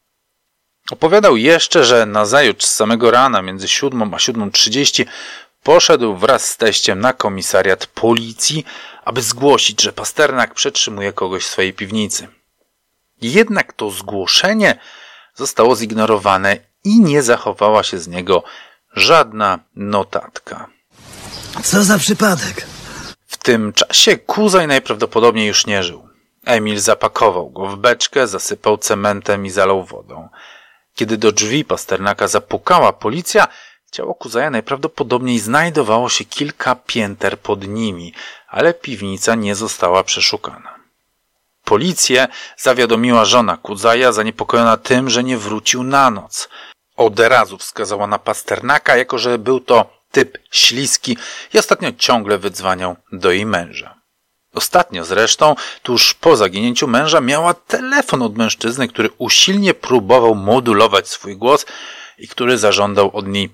Opowiadał jeszcze, że nazajutrz z samego rana między 7 a 7:30 poszedł wraz z teściem na komisariat policji, aby zgłosić, że Pasternak przetrzymuje kogoś w swojej piwnicy. Jednak to zgłoszenie zostało zignorowane i nie zachowała się z niego żadna notatka. Co za przypadek? W tym czasie Kuzaj najprawdopodobniej już nie żył. Emil zapakował go w beczkę, zasypał cementem i zalał wodą. Kiedy do drzwi Pasternaka zapukała policja, ciało Kuzaja najprawdopodobniej znajdowało się kilka pięter pod nimi, ale piwnica nie została przeszukana. Policję zawiadomiła żona Kuzaja, zaniepokojona tym, że nie wrócił na noc. Od razu wskazała na Pasternaka, jako że był to typ śliski i ostatnio ciągle wydzwaniał do jej męża. Ostatnio zresztą, tuż po zaginięciu męża, miała telefon od mężczyzny, który usilnie próbował modulować swój głos i który zażądał od niej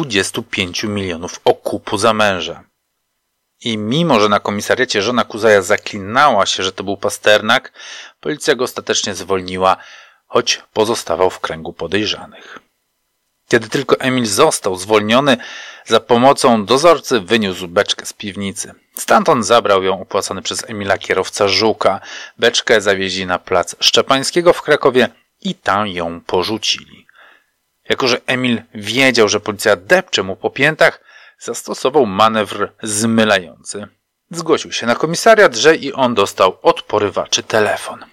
25 milionów okupu za męża. I mimo, że na komisariacie żona Kuzaja zaklinała się, że to był Pasternak, policja go ostatecznie zwolniła, choć pozostawał w kręgu podejrzanych. Kiedy tylko Emil został zwolniony, za pomocą dozorcy wyniósł beczkę z piwnicy. Stamtąd zabrał ją opłacony przez Emila kierowca Żuka. Beczkę zawieźli na plac Szczepańskiego w Krakowie i tam ją porzucili. Jako że Emil wiedział, że policja depcze mu po piętach, zastosował manewr zmylający. Zgłosił się na komisariat, że i on dostał od porywaczy telefon.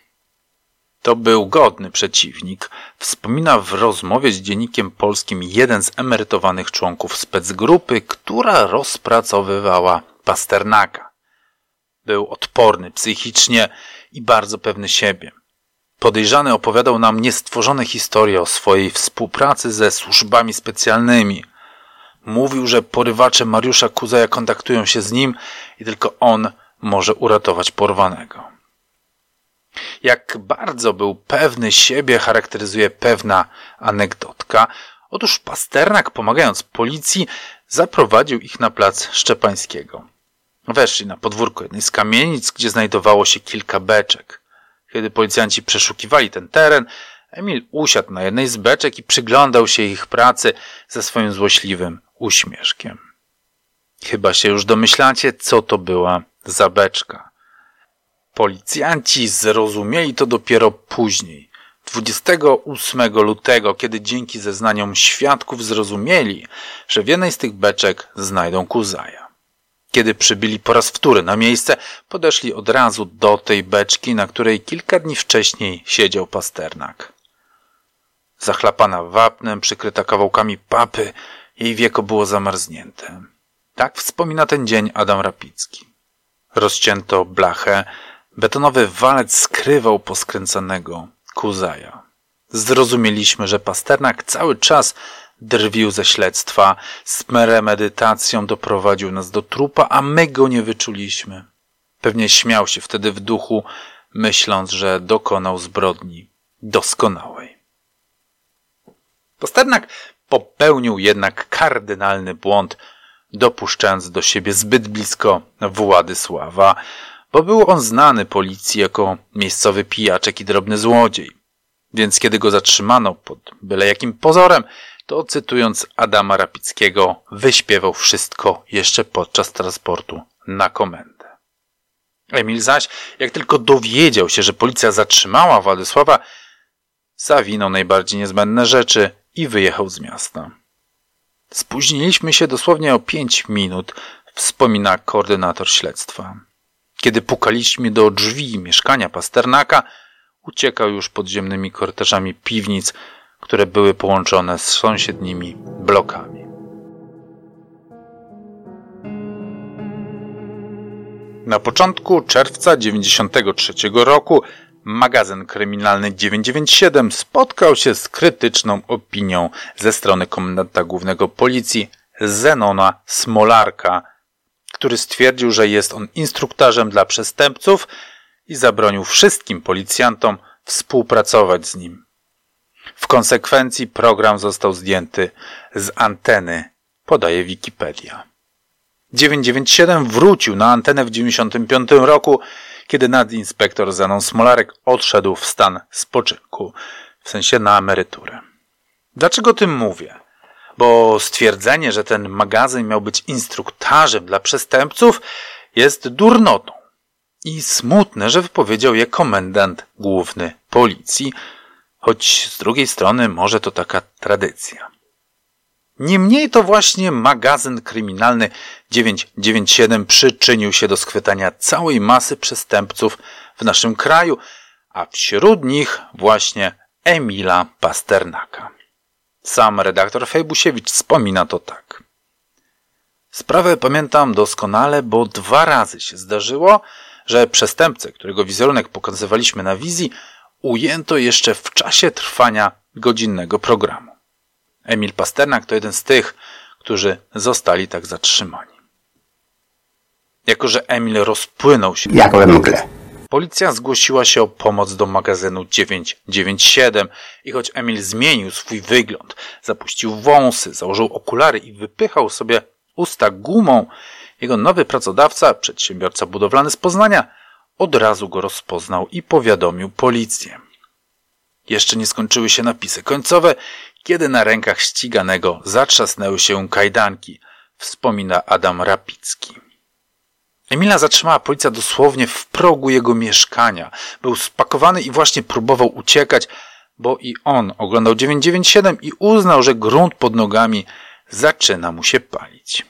To był godny przeciwnik, wspomina w rozmowie z Dziennikiem Polskim jeden z emerytowanych członków specgrupy, która rozpracowywała Pasternaka. Był odporny psychicznie i bardzo pewny siebie. Podejrzany opowiadał nam niestworzone historie o swojej współpracy ze służbami specjalnymi. Mówił, że porywacze Mariusza Kuzaja kontaktują się z nim i tylko on może uratować porwanego. Jak bardzo był pewny siebie, charakteryzuje pewna anegdotka. Otóż Pasternak, pomagając policji, zaprowadził ich na plac Szczepańskiego. Weszli na podwórko jednej z kamienic, gdzie znajdowało się kilka beczek. Kiedy policjanci przeszukiwali ten teren, Emil usiadł na jednej z beczek i przyglądał się ich pracy ze swoim złośliwym uśmieszkiem. Chyba się już domyślacie, co to była za beczka. Policjanci zrozumieli to dopiero później, 28 lutego, kiedy dzięki zeznaniom świadków zrozumieli, że w jednej z tych beczek znajdą Kuzaja. Kiedy przybyli po raz wtóry na miejsce, podeszli od razu do tej beczki, na której kilka dni wcześniej siedział Pasternak. Zachlapana wapnem, przykryta kawałkami papy, jej wieko było zamarznięte. Tak wspomina ten dzień Adam Rapicki. Rozcięto blachę, betonowy walec skrywał poskręcanego Kuzaja. Zrozumieliśmy, że Pasternak cały czas drwił ze śledztwa, z premedytacją doprowadził nas do trupa, a my go nie wyczuliśmy. Pewnie śmiał się wtedy w duchu, myśląc, że dokonał zbrodni doskonałej. Pasternak Popełnił jednak kardynalny błąd, dopuszczając do siebie zbyt blisko Władysława, bo był on znany policji jako miejscowy pijaczek i drobny złodziej. Więc kiedy go zatrzymano pod byle jakim pozorem, to cytując Adama Rapickiego, wyśpiewał wszystko jeszcze podczas transportu na komendę. Emil zaś, jak tylko dowiedział się, że policja zatrzymała Władysława, zawinął najbardziej niezbędne rzeczy i wyjechał z miasta. Spóźniliśmy się dosłownie o 5 minut, wspomina koordynator śledztwa. Kiedy pukaliśmy do drzwi mieszkania Pasternaka, uciekał już podziemnymi korytarzami piwnic, które były połączone z sąsiednimi blokami. Na początku czerwca 1993 roku magazyn kryminalny 997 spotkał się z krytyczną opinią ze strony komendanta głównego policji Zenona Smolarka, który stwierdził, że jest on instruktarzem dla przestępców i zabronił wszystkim policjantom współpracować z nim. W konsekwencji program został zdjęty z anteny, podaje Wikipedia. 997 wrócił na antenę w 1995 roku, kiedy nadinspektor Zenon Smolarek odszedł w stan spoczynku, w sensie na emeryturę. Dlaczego o tym mówię? Bo stwierdzenie, że ten magazyn miał być instruktarzem dla przestępców, jest durnotą. I smutne, że wypowiedział je komendant główny policji, choć z drugiej strony może to taka tradycja. Niemniej to właśnie magazyn kryminalny 997 przyczynił się do schwytania całej masy przestępców w naszym kraju, a wśród nich właśnie Emila Pasternaka. Sam redaktor Fejbusiewicz wspomina to tak. Sprawę pamiętam doskonale, bo 2 razy się zdarzyło, że przestępcę, którego wizerunek pokazywaliśmy na wizji, ujęto jeszcze w czasie trwania godzinnego programu. Emil Pasternak to jeden z tych, którzy zostali tak zatrzymani. Jako że Emil rozpłynął się, Jak we mgle. policja zgłosiła się o pomoc do magazynu 997 i choć Emil zmienił swój wygląd, zapuścił wąsy, założył okulary i wypychał sobie usta gumą, jego nowy pracodawca, przedsiębiorca budowlany z Poznania, od razu go rozpoznał i powiadomił policję. Jeszcze nie skończyły się napisy końcowe, kiedy na rękach ściganego zatrzasnęły się kajdanki, wspomina Adam Rapicki. Emila zatrzymała policja dosłownie w progu jego mieszkania. Był spakowany i właśnie próbował uciekać, bo i on oglądał 997 i uznał, że grunt pod nogami zaczyna mu się palić.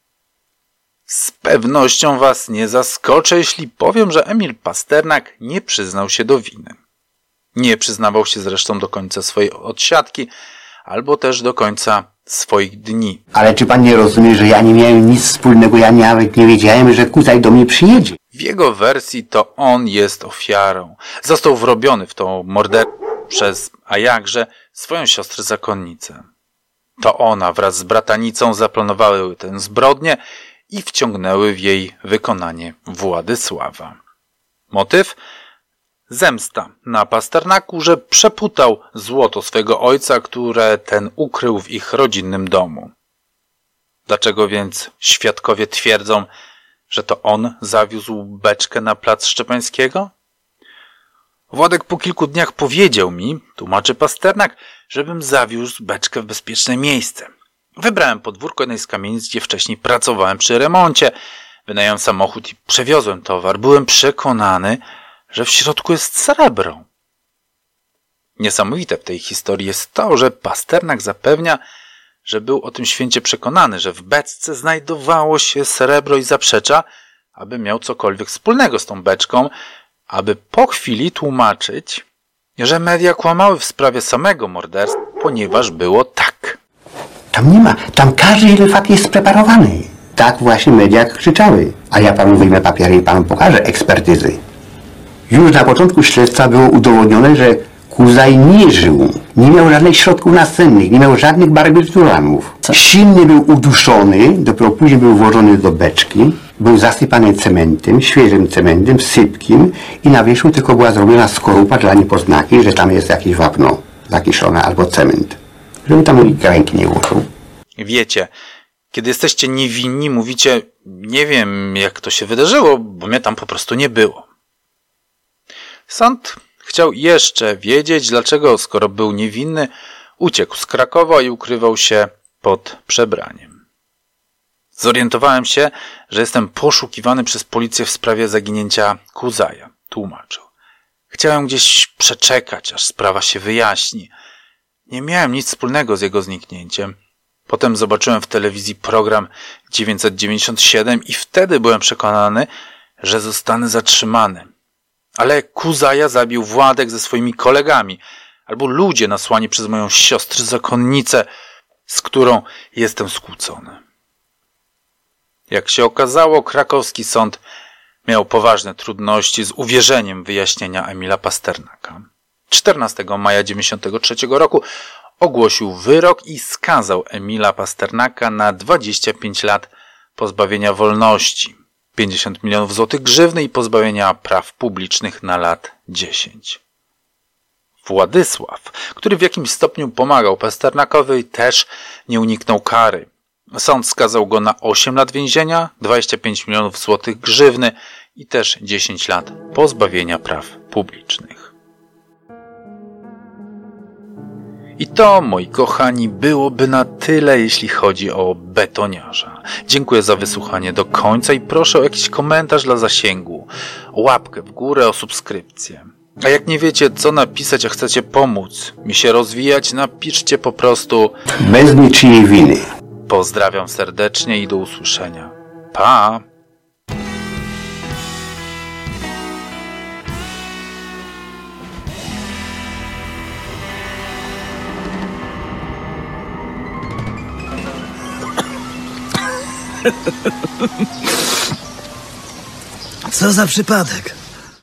Z pewnością was nie zaskoczę, jeśli powiem, że Emil Pasternak nie przyznał się do winy. Nie przyznawał się zresztą do końca swojej odsiadki, albo też do końca swoich dni. Ale czy pan nie rozumie, że ja nie miałem nic wspólnego, ja nawet nie wiedziałem, że Kuzaj do mnie przyjedzie. W jego wersji to on jest ofiarą. Został wrobiony w tą morderstwo przez, a jakże, swoją siostrę zakonnicę. To ona wraz z bratanicą zaplanowały tę zbrodnię i wciągnęły w jej wykonanie Władysława. Motyw? Zemsta na Pasternaku, że przeputał złoto swego ojca, które ten ukrył w ich rodzinnym domu. Dlaczego więc świadkowie twierdzą, że to on zawiózł beczkę na plac Szczepańskiego? Władek po kilku dniach powiedział mi, tłumaczy Pasternak, żebym zawiózł beczkę w bezpieczne miejsce. Wybrałem podwórko jednej z kamienic, gdzie wcześniej pracowałem przy remoncie. Wynająłem samochód i przewiozłem towar. Byłem przekonany, że w środku jest srebro. Niesamowite w tej historii jest to, że Pasternak zapewnia, że był o tym święcie przekonany, że w beczce znajdowało się srebro i zaprzecza, aby miał cokolwiek wspólnego z tą beczką, aby po chwili tłumaczyć, że media kłamały w sprawie samego morderstwa, ponieważ było tak. Tam nie ma, tam każdy jeden fakt jest spreparowany. Tak właśnie media krzyczały. A ja panu wyjmę papiery i panu pokażę ekspertyzy. Już na początku śledztwa było udowodnione, że Kuzaj nie żył. Nie miał żadnych środków nasennych, nie miał żadnych barbituranów. Silnie był uduszony, dopiero później był włożony do beczki. Był zasypany cementem, świeżym cementem, sypkim i na wierzchu tylko była zrobiona skorupa dla niepoznaki, że tam jest jakieś wapno zakiszone albo cement. Żeby tam nikt ręki nie użył. Wiecie, kiedy jesteście niewinni, mówicie, nie wiem jak to się wydarzyło, bo mnie tam po prostu nie było. Sąd chciał jeszcze wiedzieć, dlaczego, skoro był niewinny, uciekł z Krakowa i ukrywał się pod przebraniem. Zorientowałem się, że jestem poszukiwany przez policję w sprawie zaginięcia Kuzaja, tłumaczył. Chciałem gdzieś przeczekać, aż sprawa się wyjaśni. Nie miałem nic wspólnego z jego zniknięciem. Potem zobaczyłem w telewizji program 997 i wtedy byłem przekonany, że zostanę zatrzymany. Ale Kuzaja zabił Władek ze swoimi kolegami, albo ludzie nasłani przez moją siostrę zakonnicę, z którą jestem skłócony. Jak się okazało, krakowski sąd miał poważne trudności z uwierzeniem wyjaśnienia Emila Pasternaka. 14 maja 1993 roku ogłosił wyrok i skazał Emila Pasternaka na 25 lat pozbawienia wolności, 50 milionów złotych grzywny i pozbawienia praw publicznych na lat 10. Władysław, który w jakimś stopniu pomagał Pasternakowi, też nie uniknął kary. Sąd skazał go na 8 lat więzienia, 25 milionów złotych grzywny i też 10 lat pozbawienia praw publicznych. I to, moi kochani, byłoby na tyle, jeśli chodzi o betoniarza. Dziękuję za wysłuchanie do końca i proszę o jakiś komentarz dla zasięgu, o łapkę w górę, o subskrypcję. A jak nie wiecie, co napisać, a chcecie pomóc mi się rozwijać, napiszcie po prostu Bez niczyjej winy. Pozdrawiam serdecznie i do usłyszenia. Pa! Co za przypadek?